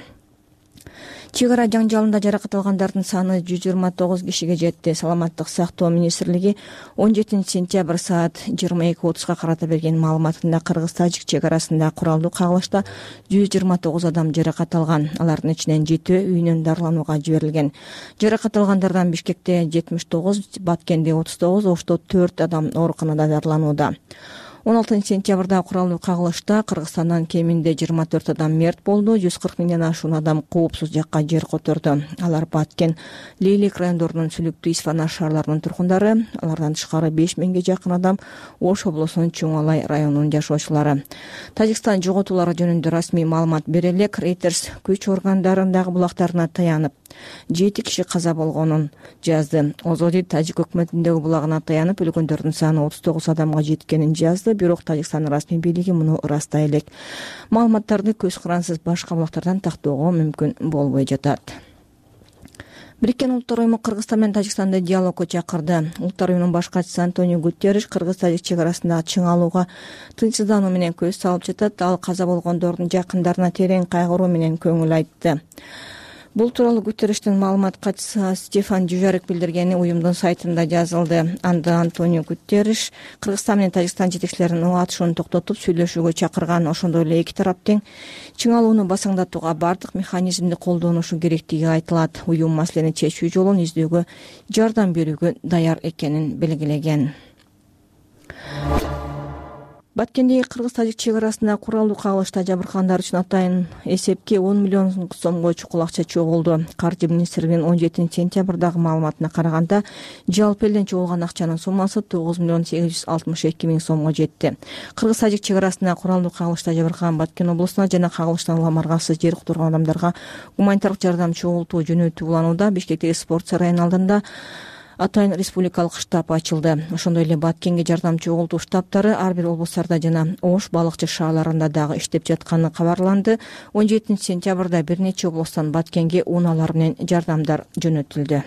Чек ара жаңжалында жаракат алгандардын саны жүз жыйырма тогуз кишиге жетти. Саламаттык сактоо министрлиги он жетинчи сентябрь саат жыйырма эки отузга карата берген маалыматында кыргыз-тажик чек арасында куралдуу кагылышта жүз жыйырма тогуз адам жаракат алган. Алардын ичинен жетөө үйүнөн дарыланууга жиберилген. Жаракат алгандардан Бишкекте жетимиш тогуз, Баткенде отуз тогуз, Ошто төрт адам ооруканада дарыланууда. он алтынчы сентябрда куралдуу кагылышта Кыргызстандан кеминде жыйырма төрт адам мерт болду. жүз кырк миңден ашуун адам коопсуз жакка жер которду. Алар Баткен, Лейлик райондорунун Сүлүктүү, Исфана шаарларынын тургундары. Алардан тышкары беш миңге жакын адам Ош облусунун Чоң Алай районунун жашоочулары. Тажикстан жоготуулары жөнүндө расмий маалымат бере элек. Reuters күч органдарындагы булактарына таянып жети киши каза болгонун жазды. Озоди Тажик өкмөтүндөгү булагына таянып өлгөндөрдүн саны отуз тогуз адамга жеткенин жазды. Бирок Тажикстан расмий бийлиги муну ырастай элек. Маалыматтарды көз карансыз башка булактардан тактоого мүмкүн болбой жатат. Бириккен Улуттар уюму Кыргызстан менен Тажикстанды диалогго чакырды. Улуттар уюмунун баш катчысы Антонио Гутерриш кыргыз-тажик чек арасындагы чыңалууга тынчсыздануу менен көз салып жатат. Ал каза болгондордун жакындарына терең кайгыруу менен көңүл айтты. Бул тууралуу Гутерриштин маалымат катчысы Стефан Дюжарик билдиргени уюмдун сайтында жазылды. Анда Антонио Гутерриш Кыргызстан менен Тажикстан жетекчилерин ок атышууну токтотуп сүйлөшүүгө чакырган. Ошондой эле эки тарап тең чыңалууну басаңдатууга бардык механизмди колдонушу керектиги айтылат. Уюм маселени чечүү жолун издөөгө жардам берүүгө даяр экенин белгилеген. Баткендеги кыргыз-тажик чек арасында куралдуу кагылышта жабыркагандар үчүн атайын эсепке он миллион сомго чукул акча чогулду. Каржы министрлигинин он жетинчи сентябрдагы маалыматына караганда, жалпы элден чогулган акчанын суммасы тогуз миллион сегиз жүз алтымыш эки миң сомго жетти. Кыргыз-тажик чек арасында куралдуу кагылышта жабыркаган Баткен облусуна жана кагылыштан улам аргасыз жер которгон адамдарга гуманитардык жардам чогултуу жөнөтүү уланууда. Бишкектеги спорт сарайынын алдында атайын республикалык штаб ачылды. Ошондой эле Баткенге жардамчы огултуу штабтары ар бир облустарда жана Ош балыкчы шаарларында дагы иштеп жатканы кабарланды. он жетинчи сентябрда бир нече облустан Баткенге унаалар менен жардамдар жөнөтүлдү.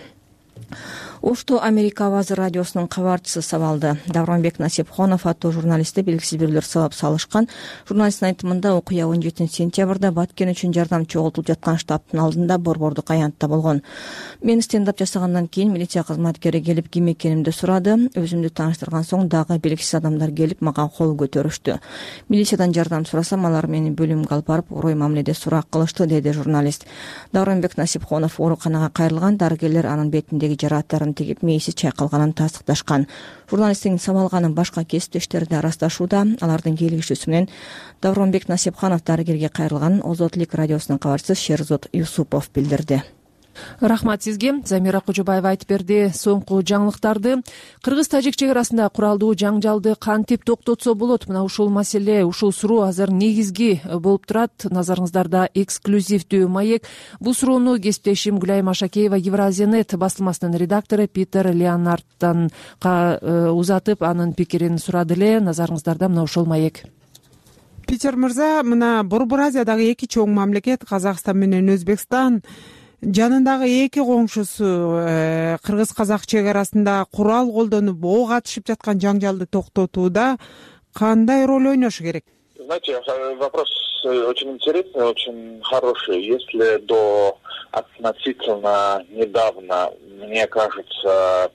Ошто Америка Авазы радиосунун кабарчысы сабалды. Давронбек Насипхонов аттуу журналистти белгисиз бирлер сабап салышкан. Журналисттин айтымында окуя он жетинчи сентябрда Баткен үчүн жардамчы огултулуп жаткан штабтын алдында борбордук аянтта болгон. Мен стендап жасагандан кийин милиция кызматкери келип ким экенимди сурады. Өзүмдү тааныштырган соң дагы белгисиз адамдар келип мага кол көтөрүштү. Милициядан жардам сурасам, алар мени бөлүмгө алып барып урой мамиледе сурак кылышты, деди журналист. Давронбек Насипхонов ооруканага кайрылган. Дарыгерлер анын бетиндеги жарааттарын тигип мээси чайкалганын тастыкташкан. Журналисттин сабалганын башка кесиптештери да ырасташууда. Алардын кийлигишүүсү менен Давронбек Насипхонов дарыгерге кайрылганын Озотлик радиосунун кабарчысы Шерзот Юсупов билдирди. Рахмат сизге. Замира Кожобаева айтып берди. Соңку жаңылыктарды кыргыз-тажик чек арасында куралдуу жаңжалды кантип токтотсо болот? Мына ушул маселе, ушул суроо азыр негизги болуп турат. Назарыңыздарда эксклюзивдүү маек. Бул суроону кесиптешим Гүлайым Ашакеева Евразия.нет басылмасынын редактору Питер Леонардтан узатып, анын пикирин сурады эле. Назарыңыздарда мына ушул маек. Питер мырза, мына Борбор Азиядагы эки чоң мамлекет Казакстан менен Өзбекстан жанындагы эки коңшусу кыргыз-казак чек арасында курал колдонуп ок атышып жаткан жаңжалды токтотууда кандай роль ойношу керек? Знаете, вопрос очень интересный, очень хороший. Если до относительно недавно, мне кажется,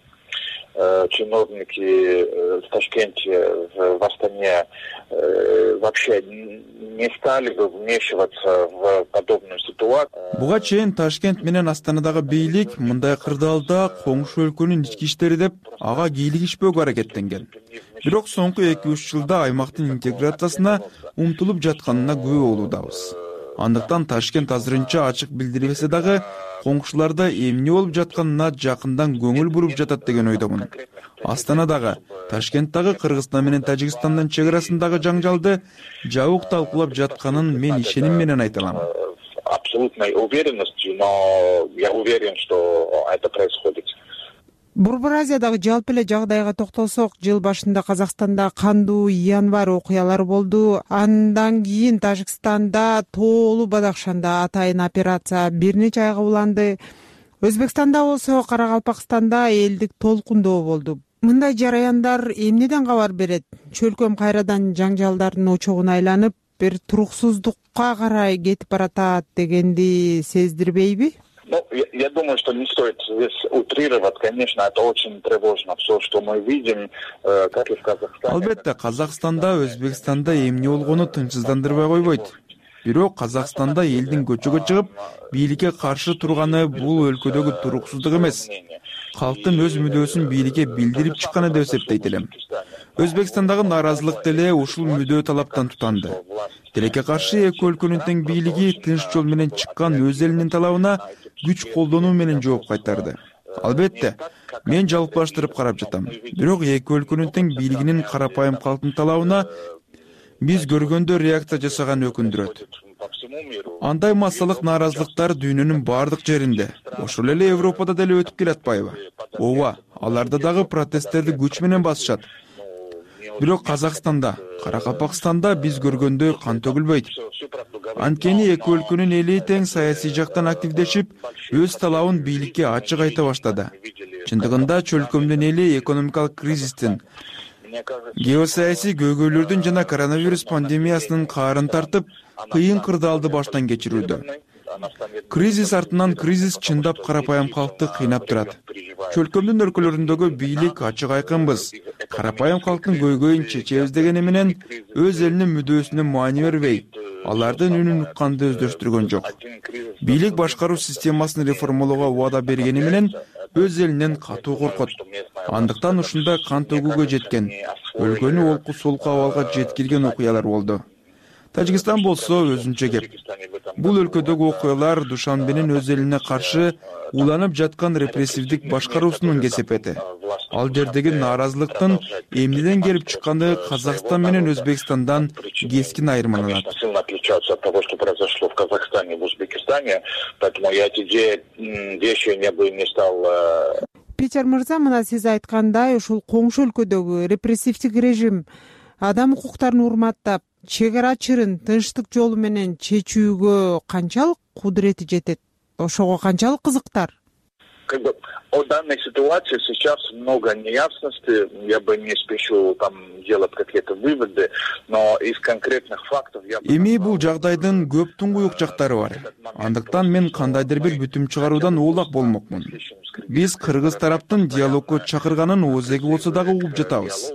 чиновники в Ташкенте, в Астане вообще не стали бы вмешиваться в подобную ситуацию. Буга чейин Ташкент менен Астанадагы бийлик мындай кырдаалда коңшу өлкөнүн ички иштери деп ага кийлигишпөөгө аракеттенген. Бирок соңку эки үч жылда аймактын интеграциясына умтулуп жатканына күбө болуудабыз. Андыктан Ташкент азырынча ачык билдирбесе дагы коңшуларда эмне болуп жатканына жакындан көңүл буруп жатат деген ойдомун. Астанадагы, Ташкенттагы Кыргызстан менен Тажикстандын чек арасындагы жаңжалды жабык талкуулап жатканын мен ишеним менен айта алам. Абсолютной уверенностью, но я уверен, что это происходит. Борбор Азиядагы жалпы эле жагдайга токтолсок, жыл башында Казакстанда кандуу январь окуялары болду. Андан кийин Тажикстанда, Тоолу Бадахшанда атайын операция бир нече айга уланды. Өзбекстанда болсо Каракалпакстанда элдик толкундоо болду. Мындай жараяндар эмнеден кабар берет? Чөлкөм кайрадан жаңжалдардын очогуна айланып, бир туруксуздукка карай кетип баратат дегенди сездирбейби? Ну, я, я думаю, что не стоит здесь утрировать. Конечно, это очень тревожно. Все, что мы видим, э, как и в Казахстане. Албетте, Казакстанда, Өзбекстанда эмне болгону тынчсыздандырбай койбойт. Бирок Казакстанда элдин көчөгө чыгып, бийликке каршы турганы бул өлкөдөгү туруксуздук эмес. Калктын өз мүдөөсүн бийликке билдирип чыкканы деп эсептейт элем. Өзбекстандагы нааразылык деле ушул мүдөө талаптан тутанды. Тилекке каршы эки өлкөнүн тең бийлиги тынч жол менен чыккан өз элинин талабына күч колдонуу менен жооп кайтарды. Албетте, мен жалпылаштырып карап жатам. Бирок эки өлкөнүн тең бийлигинин карапайым калктын талабына биз көргөндө реакция жасаган өкүндүрөт. Андай массалык нааразылыктар дүйнөнүн бардык жеринде, ошол эле Европада деле өтүп келатпайбы? Ооба, аларда дагы протесттерди күч менен басышат. Бирок Казакстанда, Каракалпакстанда биз көргөндөй кан төгүлбөйт. Анткени эки өлкөнүн эли тең саясий жактан активдешип, өз талабын бийликке ачык айта баштады. Чындыгында чөлкөмдүн эли экономикалык кризистин, геосаясий көйгөйлөрдүн жана коронавирус пандемиясынын каарын тартып, кыйын кырдаалды баштан кечирүүдө. Кризис артынан кризис чындап карапайым калкты кыйнап турат. Чөлкөмдүн өлкөлөрүндөгү бийлик ачык айкынбыз. Карапайым калктын көйгөйүн чечебиз дегени менен өз элинин мүдөөсүнө маани бербей, алардын үнүн укканды өздөштүргөн жок. Бийлик башкаруу системасын реформалоого убада бергени менен өз элинен катуу коркот. Андыктан ушундай кан төгүүгө жеткен, өлкөнү олку солку абалга жеткирген окуялар болду. Тажикстан болсо өзүнчө кеп. Бул өлкөдөгү окуялар Душанбенин өз элине каршы уланып жаткан репрессивдик башкаруусунун кесепети. Ал жердеги нааразылыктын эмнеден келип чыкканы Казакстан менен Өзбекстандан кескин айырмаланат. Питер мырза, мына сиз айткандай ушул коңшу өлкөдөгү репрессивдик режим адам укуктарын урматтап, чек ара чырын тынчтык жолу менен чечүүгө канчалык кудурети жетет, ошого канчалык кызыктар? Как бы о данной ситуации сейчас много неясности, я бы не спешу там делать какие-то выводы, но из конкретных фактов я... Эми бул жагдайдын көп туңгуюк жактары бар. Андыктан мен кандайдыр бир бүтүм чыгаруудан оолак болмокмун. Биз кыргыз тараптын диалогго чакырганын оозеги болсо дагы угуп жатабыз.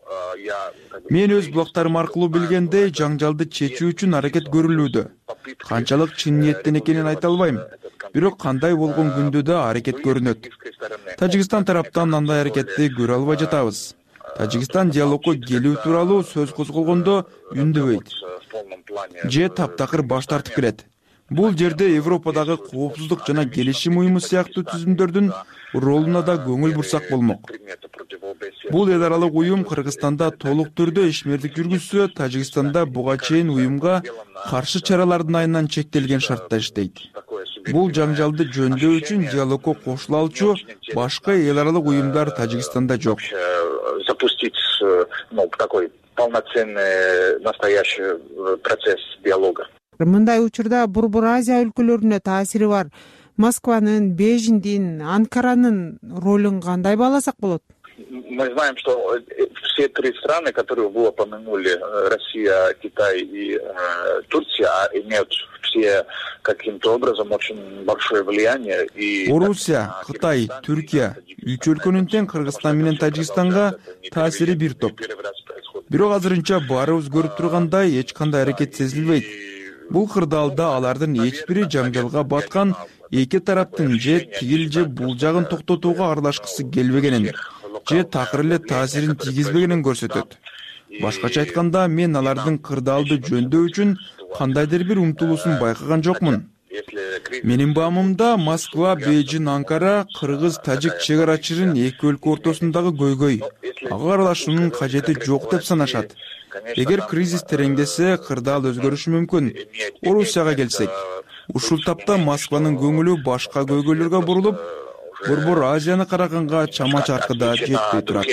Мен өз булактарым аркылуу билгендей, жаңжалды чечүү үчүн аракет көрүлүүдө. Канчалык чын ниеттен экенин айта албайм. Бирок кандай болгон күндө да аракет көрүнөт. Тажикстан тараптан андай аракетти көрө албай жатабыз. Тажикстан диалогго келүү тууралуу сөз козголгондо үндөбөйт. Же таптакыр баш тартып келет. Бул жерде Европадагы коопсуздук жана келишим уюму сыяктуу түзүмдөрдүн ролуна да көңүл бурсак болмок. Бул эл аралык уюм Кыргызстанда толук түрдө ишмердик жүргүзсө, Тажикстанда буга чейин уюмга каршы чаралардын айынан чектелген шартта иштейт. Бул жаңжалды жөндөө үчүн диалогго кошула алчу башка эл аралык уюмдар Тажикстанда жок. Запустить, ну, такой полноценный настоящий процесс диалога. Мындай учурда Борбор Азия өлкөлөрүнө таасири бар Москванын, Бейжиңдин, Анкаранын ролун кандай бааласак болот? Мы знаем, что все три страны, которые вы упомянули, Россия, Китай и э, Турция, имеют все каким-то образом очень большое влияние. И... Орусия, Кытай, Түркия, үч өлкөнүн тең Кыргызстан менен Тажикстанга таасири бир топ. Бирок азырынча баары өзгөрүп тургандай эч кандай аракет сезилбейт. Бул кырдаалда алардын эч бири жаңжалга баткан эки тараптын же тигил же бул жагын токтотууга аралашкысы келбегенин, же такыр эле таасирин тийгизбегенин көрсөтөт. Башкача айтканда, мен алардын кырдаалды жөндөө үчүн кандайдыр бир умтулуусун байкаган жокмун. Менин баамымда Москва, Бейжиң, Анкара кыргыз-тажик чек ара чырын эки өлкө ортосундагы көйгөй, ага аралашуунун кажети жок деп санашат. Эгер кризис тереңдесе, кырдаал өзгөрүшү мүмкүн. Орусияга келсек, ушул тапта Москванын көңүлү башка көйгөйлөргө бурулуп, Борбор Азияны караганга чама чаркыда жетпей турат.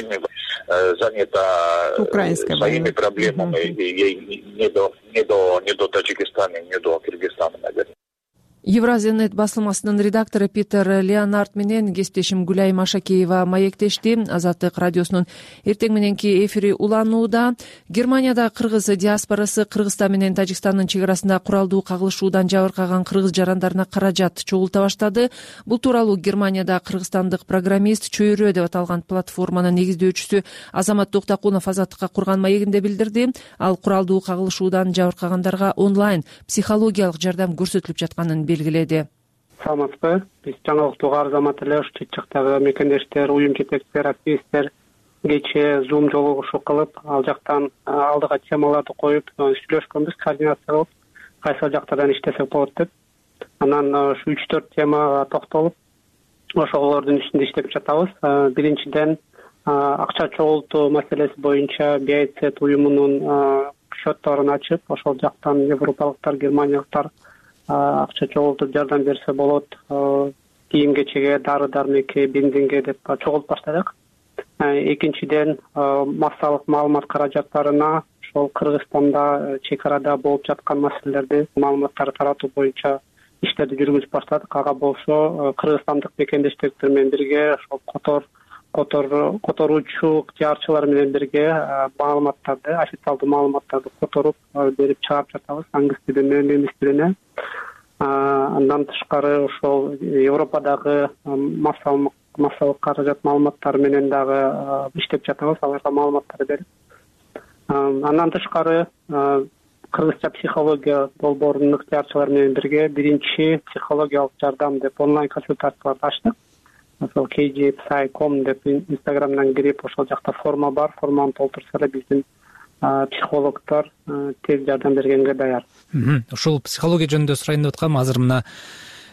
Украинская своими проблемами ей не до не до не до Таджикистана, не до Кыргызстана, наверное. Евразия-нет басылмасынын редактору Питер Леонард менен кесиптешим Гүлай Машакеева маектешти. Азаттык радиосунун эртең мененки эфири уланууда. Германияда кыргыз диаспорасы Кыргызстан менен Тажикстандын чек арасында куралдуу кагылышуудан жабыркаган кыргыз жарандарына каражат чогулта баштады. Бул тууралуу Германияда кыргызстандык программист Чөйрө деп аталган платформанын негиздөөчүсү Азамат Токтакунов Азаттыкка курган маегинде билдирди. Ал куралдуу кагылышуудан жабыркагандарга онлайн психологиялык жардам көрсөтүлүп жатканын белгиледи. Саламатсызбы? Биз жаңылыктуу ар замат эле ушул чет жактагы мекендештер, уюм жетекчилер, активисттер кечээ Zoom жолугушуу кылып, ал жактан алдыга темаларды коюп, сүйлөшкөнбүз, координация кылып, кайсы жактардан иштесек болот деп. Анан ушу үч төрт темага токтолуп, ошолордун үстүндө иштеп жатабыз. Биринчиден, акча чогултуу маселеси боюнча Биайцет уюмунун счетторун ачып, ошол жактан европалыктар, германиялыктар акча чогултуп жардам берсе болот, кийим кечеге, дары дармекке, бензинге деп чогултуп баштадык. Экинчиден, массалык маалымат каражаттарына ошол Кыргызстанда чек арада болуп жаткан маселелерди, маалыматтарды таратуу боюнча иштерди жүргүзүп баштадык. Ага болсо кыргызстандык мекендештер менен бирге ошол котор котор которуучу ыктыярчылар менен бирге маалыматтарды, официалдуу маалыматтарды которуп берип чыгарып жатабыз англис тилине, немис тилине. Андан тышкары ошол Европадагы массалык массалык каражат маалыматтары менен дагы иштеп жатабыз, аларга маалыматтар берип. Андан тышкары кыргызча психология долбоорунун ыктыярчылары менен бирге биринчи психологиялык жардам деп онлайн консультацияларды ачтык. Ошол кей джи псай точка ком деп инстаграмдан кирип, ошол жакта форма бар, форманы толтурса эле биздин психологдор тез жардам бергенге даяр. Ушул психология жөнүндө сурайын деп аткам. Азыр мына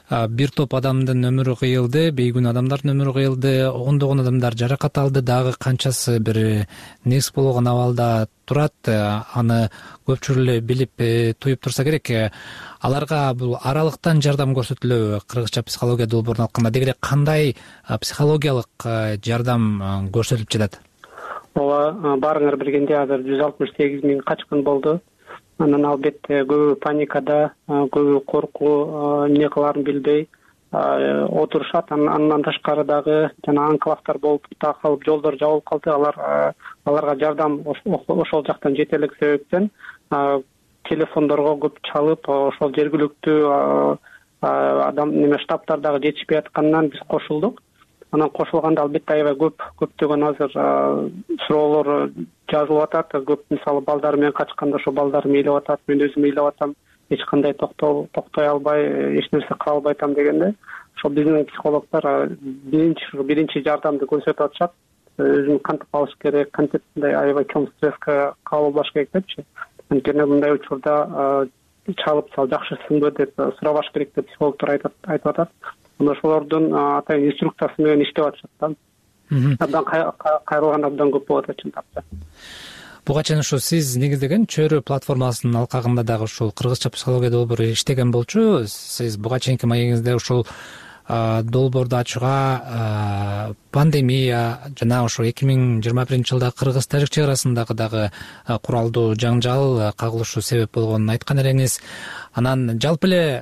бир топ адамдын өмүрү кыйылды, бейгүнөө адамдардын өмүрү кыйылды, ондогон адамдар жаракат алды, дагы канчасы бир негиз болгон абалда турат. Аны көпчүлүк эле билип туюп турса керек. Аларга бул аралыктан жардам көрсөтүлөбү? Кыргызча психология долбоорун алганда деги эле кандай психологиялык жардам көрсөтүлүп жатат? ооба, баарыңар билгендей азыр жүз алтымыш сегиз миң качкын болду. Анан албетте көбү паникада, көбү коркуу, эмне кылаарын билбей отурушат. Андан тышкары дагы жана анклавдар болуп калып, жолдор жабылып калды. Алар аларга жардам ошол жактан жете элек себептен телефондорго көп чалып, ошол жергиликтүү адам неме штабтардагы жетишпей атканынан биз кошулдук. Анан кошулганда албетте аябай көп көптөгөн азыр суроолор жазылып атат. Көп мисалы балдар менен качканда ошо балдарым ээлеп атат, мен өзүм ээлеп атам, эч кандай токтол токтой албай, эч нерсе кыла албай атам дегенде, ошо биздин психологдор биринчи биринчи жардамды көрсөтүп атышат. Өзүн кантип алыш керек, кантип мындай аябай чоң стресске кабылбаш керек депчи. Анткени мындай учурда чалып сал жакшысыңбы деп сурабаш керек деп психологдор айтып атат. Ошолордун атайын инструкциясы менен иштеп атышат да. Абдан кайрылган абдан көп болот чындап. Буга чейин ушу сиз негиздеген Чөйрө платформасынын алкагында дагы ушул кыргызча психология долбоору иштеген болчу. Сиз буга чейинки маегиңизде ушул долбоорду ачууга пандемия жана ошо эки миң жыйырма биринчи жылда кыргыз-тажик чек арасындагы дагы куралдуу жаңжал кагылышы себеп болгонун айткан элеңиз. Анан жалпы эле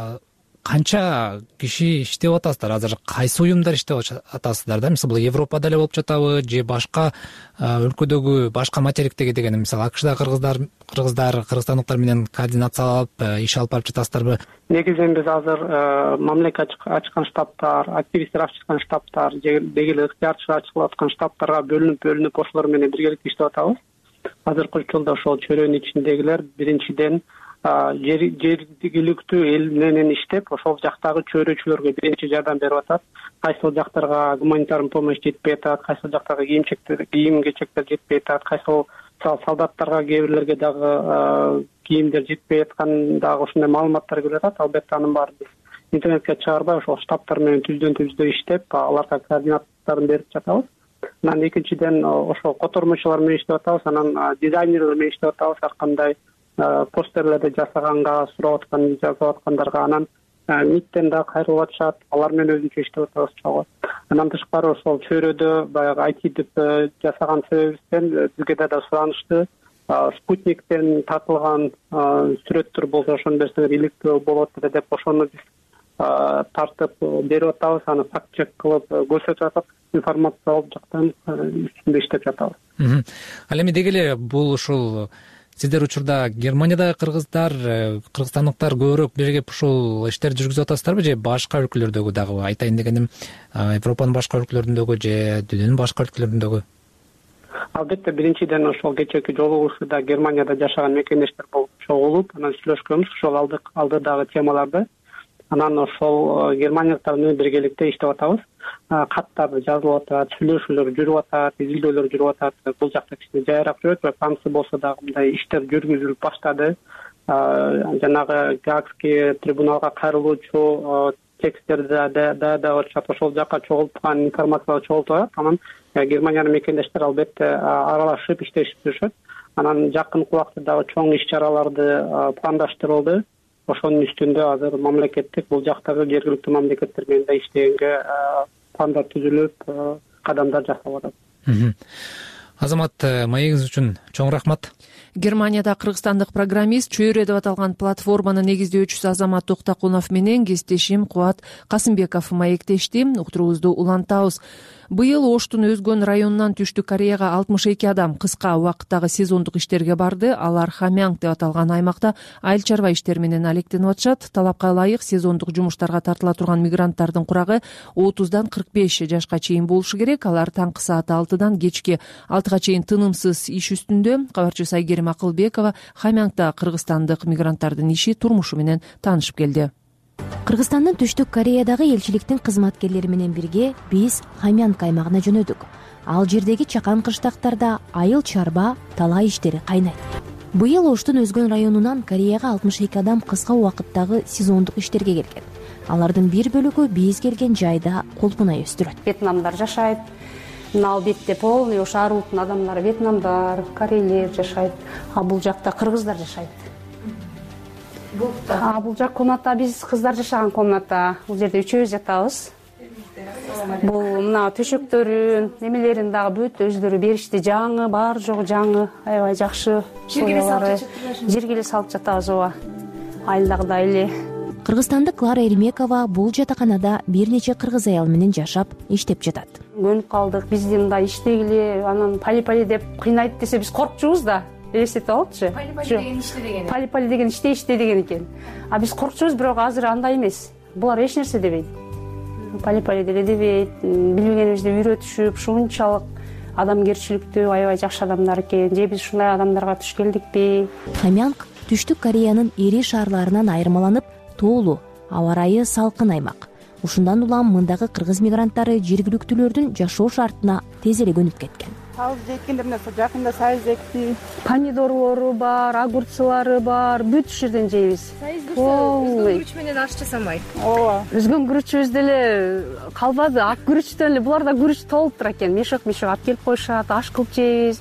канча киши иштеп атасыздар? Азыр кайсы уюмдар иштеп атасыздар да? Мисалы, бул Европада эле болуп жатабы же башка өлкөдөгү, башка материктеги дегеним, мисалы, АКШда кыргыздар, кыргыздар, кыргызстандыктар менен координациялап иш алып барып жатасыздарбы? Негизинен биз азыр мамлекет ачкан штабтар, активисттер ачкан штабтар, деги эле ыктыярчылар ачылып аткан штабтарга бөлүнүп бөлүнүп ошолор менен биргеликте иштеп атабыз. Азыркы учурда ошол чөйрөнүн ичиндегилер биринчиден жергиликтүү эл менен иштеп, ошол жактагы чөйрөчүлөргө биринчи жардам берип атат. Кайсыл жактарга гуманитарный помощь жетпей атат, кайсыл жактагы кийим-кечектер, кийим-кечектер жетпей атат, кайсыл солдаттарга, кээ бирлерге дагы кийимдер жетпей аткан дагы ошондой маалыматтар келип атат. Албетте анын баарын биз интернетке чыгарбай, ошол штабтар менен түздөн түздө иштеп, аларга координаттарын берип жатабыз. Анан экинчиден ошол котормочулар менен иштеп атабыз, анан дизайнерлер менен иштеп атабыз. Ар кандай постерлерди жасаганга, сурап аткан, жазып аткандарга анан миттен да кайрылып атышат. Алар менен өзүнчө иштеп атабыз чогуу. Андан тышкары ошол чөйрөдө баягы ай ти деп жасаган себебибизден бизге да суранышты. Спутниктен тартылган сүрөттөр болсо ошонун берсеңер иликтөө болот деп ошону биз тартып берип атабыз. Аны факт чек кылып көрсөтүп атат. Информациялык жактан үстүндө иштеп жатабыз. Ал эми деги эле бул ушул сиздер учурда Германиядагы кыргыздар, кыргызстандыктар көбүрөөк биригип ушул иштерди жүргүзүп атасыздарбы же башка өлкөлөрдөгү дагы? Айтайын дегеним, Европанын башка өлкөлөрүндөгү же дүйнөнүн башка өлкөлөрүндөгү? Албетте биринчиден ошол кечээки жолугушууда Германияда жашаган мекендештер болуп чогулуп, анан сүйлөшкөнбүз ошол алдыдагы темаларды. Анан ошол германиялыктар менен биргеликте иштеп атабыз. Каттар жазылып атат, сүйлөшүүлөр жүрүп атат, изилдөөлөр жүрүп атат. Бул жакта кичине жайыраак жүрөт, пансы болсо дагы мындай иштер жүргүзүлүп баштады. Жанагы Гаагский трибуналга кайрылуучу тексттерди да да да ошол жака чогулткан информациялар чогултуп атат. Анан Германиянын мекендештер албетте аралашып иштешип жүрүшөт. Анан жакын убакта дагы чоң иш-чараларды пландаштырылды. Ошонун үстүндө азыр мамлекеттик бул жактагы жергиликтүү мамлекеттер менен да иштегенге пландар түзүлүп, кадамдар жасалып атат. Азамат, маегиңиз үчүн чоң рахмат. Германияда кыргызстандык программист, Чөйрө деп аталган платформанын негиздөөчүсү Азамат Токтакунов менен кесиптешим Кубат Касымбеков маектешти. Уктуруубузду улантабыз. Быйыл Оштун өзгөн районунан Түштүк Кореяга алтымыш эки адам кыска убакыттагы сезондук иштерге барды. Алар Хамянг деп аталган аймакта айыл чарба иштери менен алектенип атышат. Талапка ылайык сезондук жумуштарга тартыла турган мигранттардын курагы отуздан кырк беш жашка чейин болушу керек. Алар таңкы саат алтыдан кечки алтыга чейин тынымсыз иш үстүндө. Кабарчы Айгерим Акылбекова Хамянгда кыргызстандык мигранттардын иши, турмушу менен таанышып келди. Кыргызстандын Түштүк Кореядагы элчиликтин кызматкерлери менен бирге биз Хамянг аймагына жөнөдүк. Ал жердеги чакан кыштактарда айыл чарба, талаа иштери кайнайт. быйыл оштун өзгөн районунан Кореяга алтымыш эки адам кыска убакыттагы сезондук иштерге келген. Алардын бир бөлүгү биз келген жайда колпунай өстүрөт. Вьетнамдар жашайт. Мына ал бетте полный ошо арултун адамдары вьетнамдар, корейлер жашайт. А бул жакта кыргыздар жашайт. А бул жак комната биз кыздар жашаган комната. Бул жерде үчөөбүз жатабыз. Бул мына төшөктөрүн, немелерин дагы бүт өздөрү беришти. Жаңы, бар жогу жаңы, аябай жакшы. Жерге салып жатабыз. Жерге салып жатабыз ооба. Айылдагыдай эле. Кыргызстандык Клара Эрмекова бул жатаканада бир нече кыргыз аял менен жашап, иштеп жатат. Көнүп калдык, бизди мындай иштегиле, анан пали-пали деп кыйнайт десе биз коркчубуз да. Элестетип алчы. Пали-пали деген иште деген. Пали-пали деген иште иште деген экен. А биз коркчубуз, бирок азыр андай эмес. Булар эч нерсе дебейт. Пали-пали деле дебейт. Билбегенибизди үйрөтүшүп, ушунчалык адамгерчиликтүү, аябай жакшы адамдар экен. Же биз ушундай адамдарга туш келдикпи? Хамянг Түштүк Кореянын ири шаарларынан айырмаланып, тоолуу, аба ырайы салкын аймак. Ушундан улам мындагы кыргыз мигранттары жергиликтүүлөрдүн жашоо шартына тез эле көнүп кеткен. Сабыз жейткендер мына жакында сабыз экти. Помидорлору бар, огурцылары бар, бүт ушул жерден жейбиз. Сабыз өзгөн күрүч менен аш жасамайт. Ооба. Өзгөн күрүчүбүз деле калбады. Ак күрүчтөн эле буларда күрүч толуптур экен. Мешок-мешок алып келип коюшат, аш кылып жейбиз.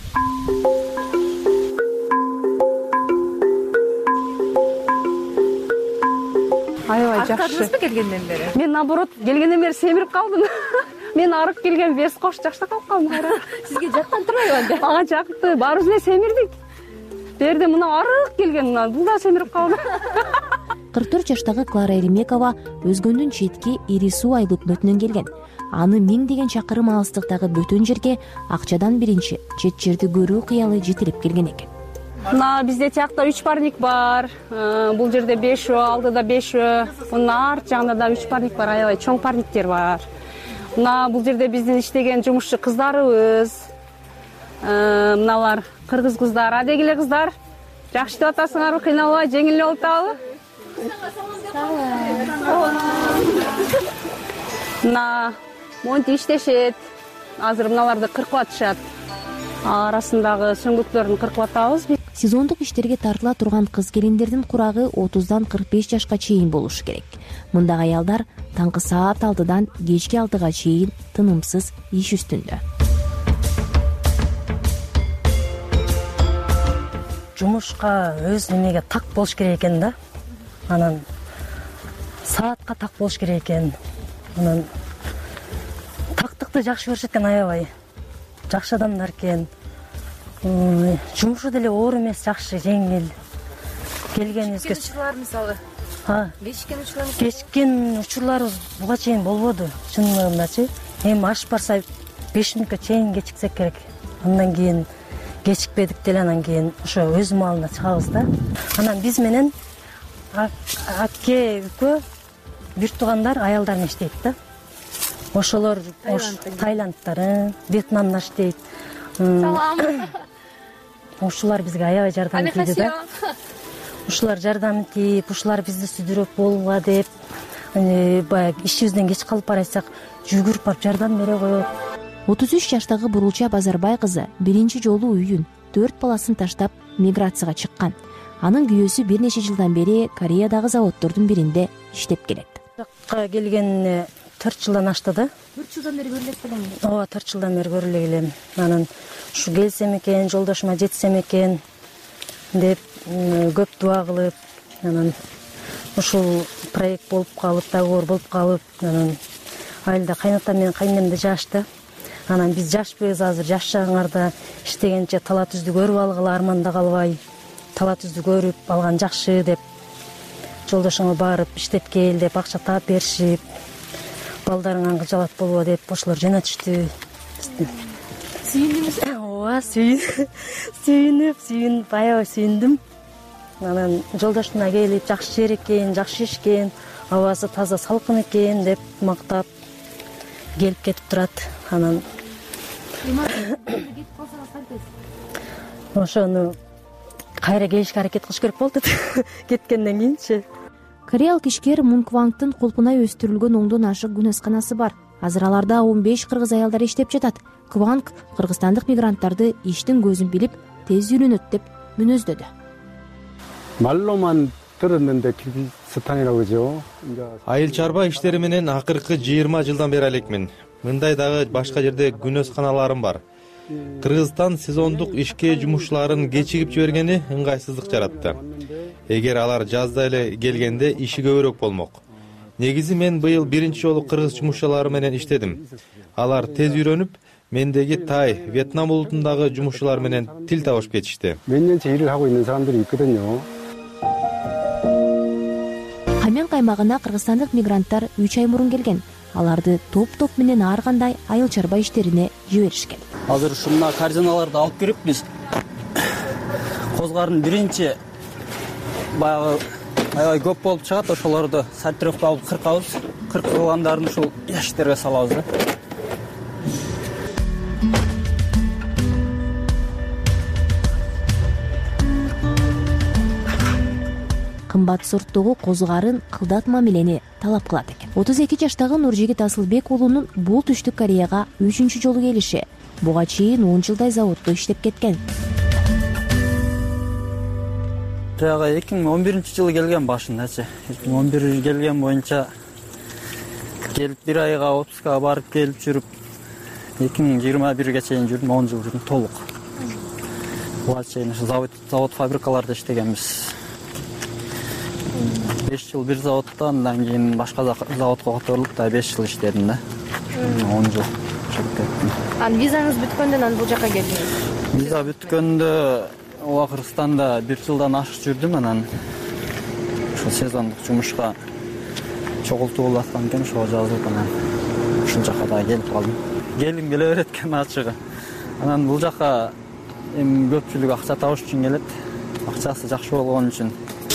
Аябай жакшы. Арыктадыңызбы келгенден бери? Мен наоборот, келгенден бери семирип калдым. Мен арык келген бес кош жакшта калып калдым. Сизге жактан турбайбы анда? Мага жакты. Баарыбыз эле семирдик. Берде мына арык келген, мына бул да семирип калды. кырк төрт жаштагы Клара Эрмекова өзгөндүн четки ири суу айлытнөтүнөн келген. Аны миңдеген чакырым алыстыктагы бөтөн жерге акчадан биринчи чет жерди көрүү кыялы жетелеп келген экен. Мына бизде тиякта үч парник бар. Бул жерде бешөө, алдыда бешөө. Мунун арт жагында да үч парник бар, аябай чоң парниктер бар. Мына бул жерде биздин иштеген жумушчу кыздарыбыз. Мыналар кыргыз кыздар, адегиле кыздар. Жакшы иштеп атасыңарбы, кыйналбай, жеңил эле болуп атабы? Мына монти иштешет. Азыр мыналарды кыркып атышат. Арасындагы сөңгүклөрүн кыркып атабыз. Сезондук иштерге тартыла турган кыз келиндердин курагы отуздан кырк беш жашка чейин болушу керек. Мындагы аялдар таңкы саат алтыдан кечки алтыга чейин тынымсыз иш үстүндө. Жумушка өз немеге так болуш керек экен да. Анан саатка так болуш керек экен. Анан тактыкты жакшы көрүшөт экен, аябай. Жакшы адамдар экен. Жумушу деле оор эмес, жакшы, жеңил. Келгенибизге учурлар мисалы. Ha. Кечкен учурлар. Кечкен учурларыбыз буга чейин болбоду. Чынында-чы, эми аш барса беш мүнөткө чейин кечиксек керек. Андан кийин кечикпедик деле, анан кийин ошо өз маалына чыгабыз да. Анан биз менен аке экөө бир туугандар аялдар иштейт да. Ошолор Таиландтар, Вьетнамда иштейт. Салам. Ушулар бизге аябай жардам тийди да. Ушулар жардам тийип, ушулар бизди сүдүрөп болуңа деп, баягы ишибизден кеч калып баратсак, жүгүрүп барып жардам бере коет. отуз үч жаштагы Бурулча Базарбай кызы биринчи жолу үйүн, төрт баласын таштап миграцияга чыккан. Анын күйөөсү бир нече жылдан бери Кореядагы заводдордун биринде иштеп келет. Жакка келгенине төрт жылдан ашты да. төрт жылдан бери көрүлөт белем. Ооба, төрт жылдан бери көрүлө келем. Анан ушу келсем экен, жолдошума жетсем экен деп көп дуа кылып, анан ушул проект болуп калып, договор болуп калып, анан айылда кайнатам менен кайненемде жашты. Анан биз жашпыз азыр, жаш шагыңарда иштегенче тала түздү көрүп алгыла, арманда калбай, тала түздү көрүп алган жакшы деп, жолдошуңа барып иштеп кел деп акча таап беришип, балдарыңан кыжалат болбо деп ошолор жөнөтүштү. Сүйүндүңүз? Ооба, сүйүнүп, сүйүнүп, аябай сүйүндүм. Анан жолдошуна келип, жакшы жер экен, жакшы иш экен, абасы таза, салкын экен деп мактап келип кетип турат. Анан ошону кайра келишке аракет кылыш керек болду кеткенден кийинчи. Кореялык ишкер Мун Квангдын колпунай өстүрүлгөн оңдон ашык күнөсканасы бар. Азыр аларда он беш кыргыз аялдар иштеп жатат. Кванг кыргызстандык мигранттарды иштин көзүн билип, тез үйрөнөт деп мүнөздөдү. Айыл чарба иштери менен акыркы жыйырма жылдан бери элекмин. Мындай дагы башка жерде күнөөсканаларым бар. Кыргызстан сезондук ишке жумушчуларын кечигип жибергени ыңгайсыздык жаратты. Эгер алар жазда эле келгенде иши көбүрөөк болмок. Негизи мен быйыл биринчи жолу кыргыз жумушчулары менен иштедим. Алар тез үйрөнүп, мендеги Тай, Вьетнам улутундагы жумушчулар менен тил табышып кетишти. Камен каймагына кыргызстандык мигранттар үч ай мурун келген. Аларды топ-топ менен ар кандай айыл чарба иштерине жиберишкен. Азыр ушуна корзиналарды алып кирип биз козгардын биринчи баягы аябай көп болуп чыгат, ошолорду сортировка кылып кыркабыз. Кыркылгандарын ушул ящиктерге салабыз да. Кымбат сорттогу козгарын кылдат мамилени талап кылат экен. отуз эки жаштагы Нуржигит Асылбек уулунун бул Түштүк Кореяга үчүнчү жолу келиши. Буга чейин он жылдай заводдо иштеп кеткен. Жага эки миң он биринчи жылы келген башындачы. эки миң он бир келген боюнча келип бир айга отпускага барып келип жүрүп эки миң жыйырма бирге чейин жүрдүм, он жыл жүрдүм толук. Буга чейин завод, завод фабрикаларда иштегенбиз. беш жыл бир заводдо, андан кийин башка заводко которулуп да беш жыл иштедим да. он жыл жүрүп кеттим. Ан визаңыз бүткөндөн анан бул жака келдиңиз? Виза бүткөндө ооба Кыргызстанда бир жылдан ашык жүрдүм, анан ошо сезондук жумушка чогултуу болуп аткан экен, ошого жазылып анан ушул жака да келип калдым. Келгим келе берет экен ачыгы. Анан бул жака эми көпчүлүк акча табыш үчүн келет. Акчасы жакшы болгон үчүн.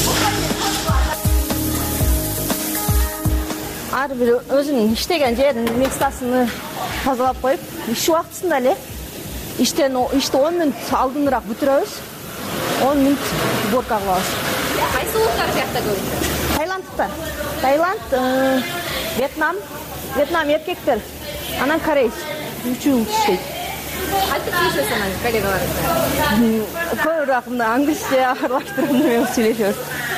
Ар бир өзүнүн иштеген жеринин местасын тазалап коюп, иш убактысында эле иштен ишти он мүнөт алдыныраак бүтүрөбүз. он мүнөт уборка кылабыз. Кайсы улуттар жакта көбүнчө? Таиландтар. Таиланд, Вьетнам, Вьетнам эркектер, анан корейц. Үчөө улут иштейт. Кантип сүйлөшөсүз анан коллегаларыңыз? Көбүрөөк мына англисче аралаштырып менен сүйлөшөбүз.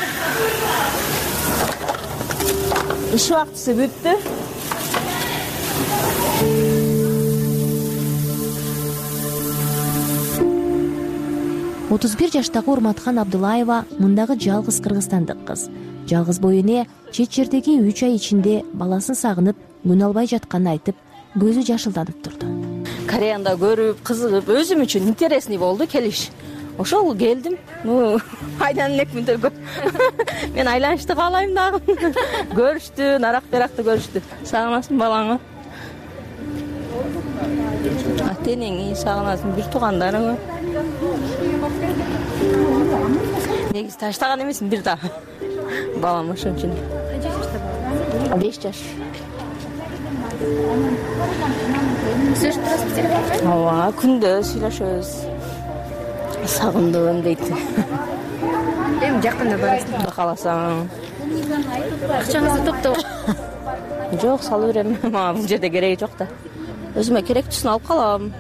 Иш убактысы бүттү. отуз бир жаштагы Урматхан Абдулаева мындагы жалгыз кыргызстандык кыз. Жалгыз боюне чет жердеги үч ай ичинде баласын сагынып, күн албай жатканын айтып, көзү жашылданып турду. Кореяда көрүп, кызыгып, өзүм үчүн интересный болду келиш. Ошол келдим. Ну, айдан элек мүнтөр. Мен айланышты каалайм дагы. Көрүштү, нарак-беракты көрүштү. Сагынасың балаңы? Ата-энеңи сагынасың, бир туугандарыңы. Негизи таштаган эмесмин бир дагы. Балам ошон үчүн. Канча жашта балаңыз? беш жаш. Сүйлөшүп турасызбы телефонго? Ооба, күндө сүйлөшөбүз. Сагындым дейт. Эми жакында барасың. Куда кааласаң. Акчаңызды топтоп. Жок, салып берем. Мага бул жерде кереги жок да. Өзүмө керектүүсүн алып калам.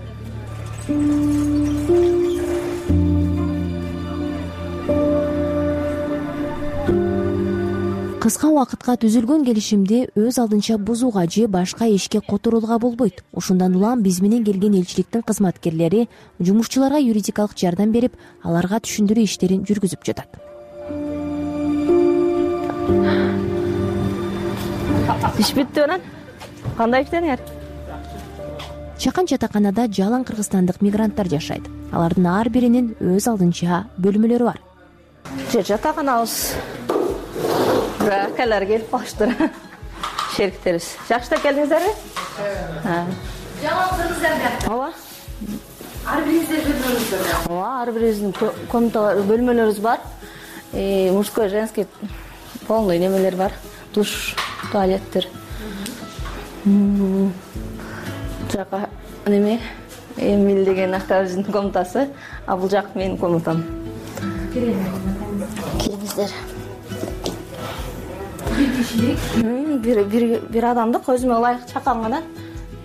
Кыска убакытка түзүлгөн келишимди өз алдынча бузууга же башка ишке которууга болбойт. Ушундан улам биз менен келген элчиликтин кызматкерлери жумушчуларга юридикалык жардам берип, аларга түшүндүрүү иштерин жүргүзүп жатат. Иш бүттү анан? Кандай иштедиңер? Чакан жатаканада жалаң кыргызстандык мигранттар жашайт. Алардын ар биринин өз алдынча бөлмөлөрү бар. Же жатаканабыз. Акалар келип калыштыр. Шериктерибиз. Жакшылап келдиңиздерби? Жалаң кыргыздар. Ооба. Ар бириңиздер бөлмөлөрүңүз бар. Ооба, ар бирибиздин комнаталар, бөлмөлөрүбүз бар. Э, мужской, женский полный немелер бар. Душ, туалеттер. Жака неме? Эмил деген актыбыздын комнатасы, а бул жак менин комнатам. Кириңиздер. Бир кишилик? Бир бир бир адамдык, өзүмө ылайык чакангадан.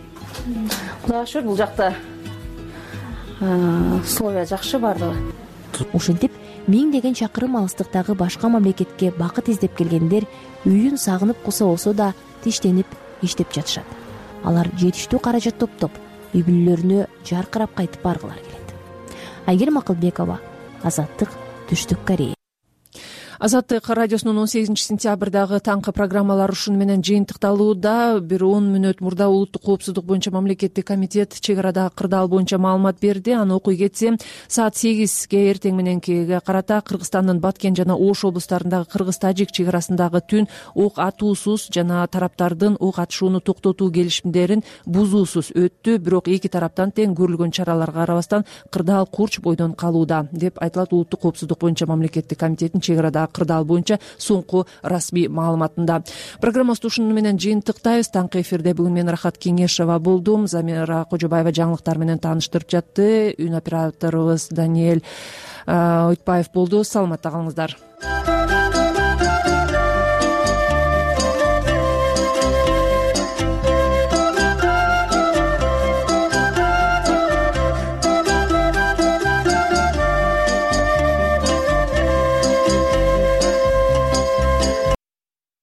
Кудайга шүгүр, бул жакта условия жакшы бардыгы. ошентип миңдеген чакырым алыстыктагы башка мамлекетке бакыт издеп келгендер үйүн сагынып калса болсо да тиштенип иштеп жатышат. Алар жетиштүү каражат топтоп үй бүлөлөрүнө жаркырап кайтып баргылары келет. Айгерим Акылбекова, Азаттык, Түштүк Корея. Азаттык радиосунун он сегизинчи сентябрдагы таңкы программалары ушуну менен жыйынтыкталууда. Бир он мүнөт мурда улуттук коопсуздук боюнча мамлекеттик комитет чек арадагы кырдаал боюнча маалымат берди. Аны окуй кетсем, саат сегизге эртең мененкиге карата Кыргызстандын Баткен жана Ош облустарындагы кыргыз-тажик чек арасындагы түн ок атуусуз жана тараптардын ок атышууну токтотуу келишимдерин бузуусуз өттү. Бирок эки тараптан тең көрүлгөн чараларга карабастан кырдаал курч бойдон калууда деп айтылат улуттук коопсуздук боюнча мамлекеттик комитеттин чек арадагы кырдаал боюнча соңку расмий маалыматында. Программабызды ушуну менен жыйынтыктайбыз. Таңкы эфирде бүгүн мен Рахат Кеңешова болдум. Замира Кожобаева жаңылыктар менен тааныштырып жатты. Үн операторубуз Даниэль Ойтбаев болду. Саламатта калыңыздар.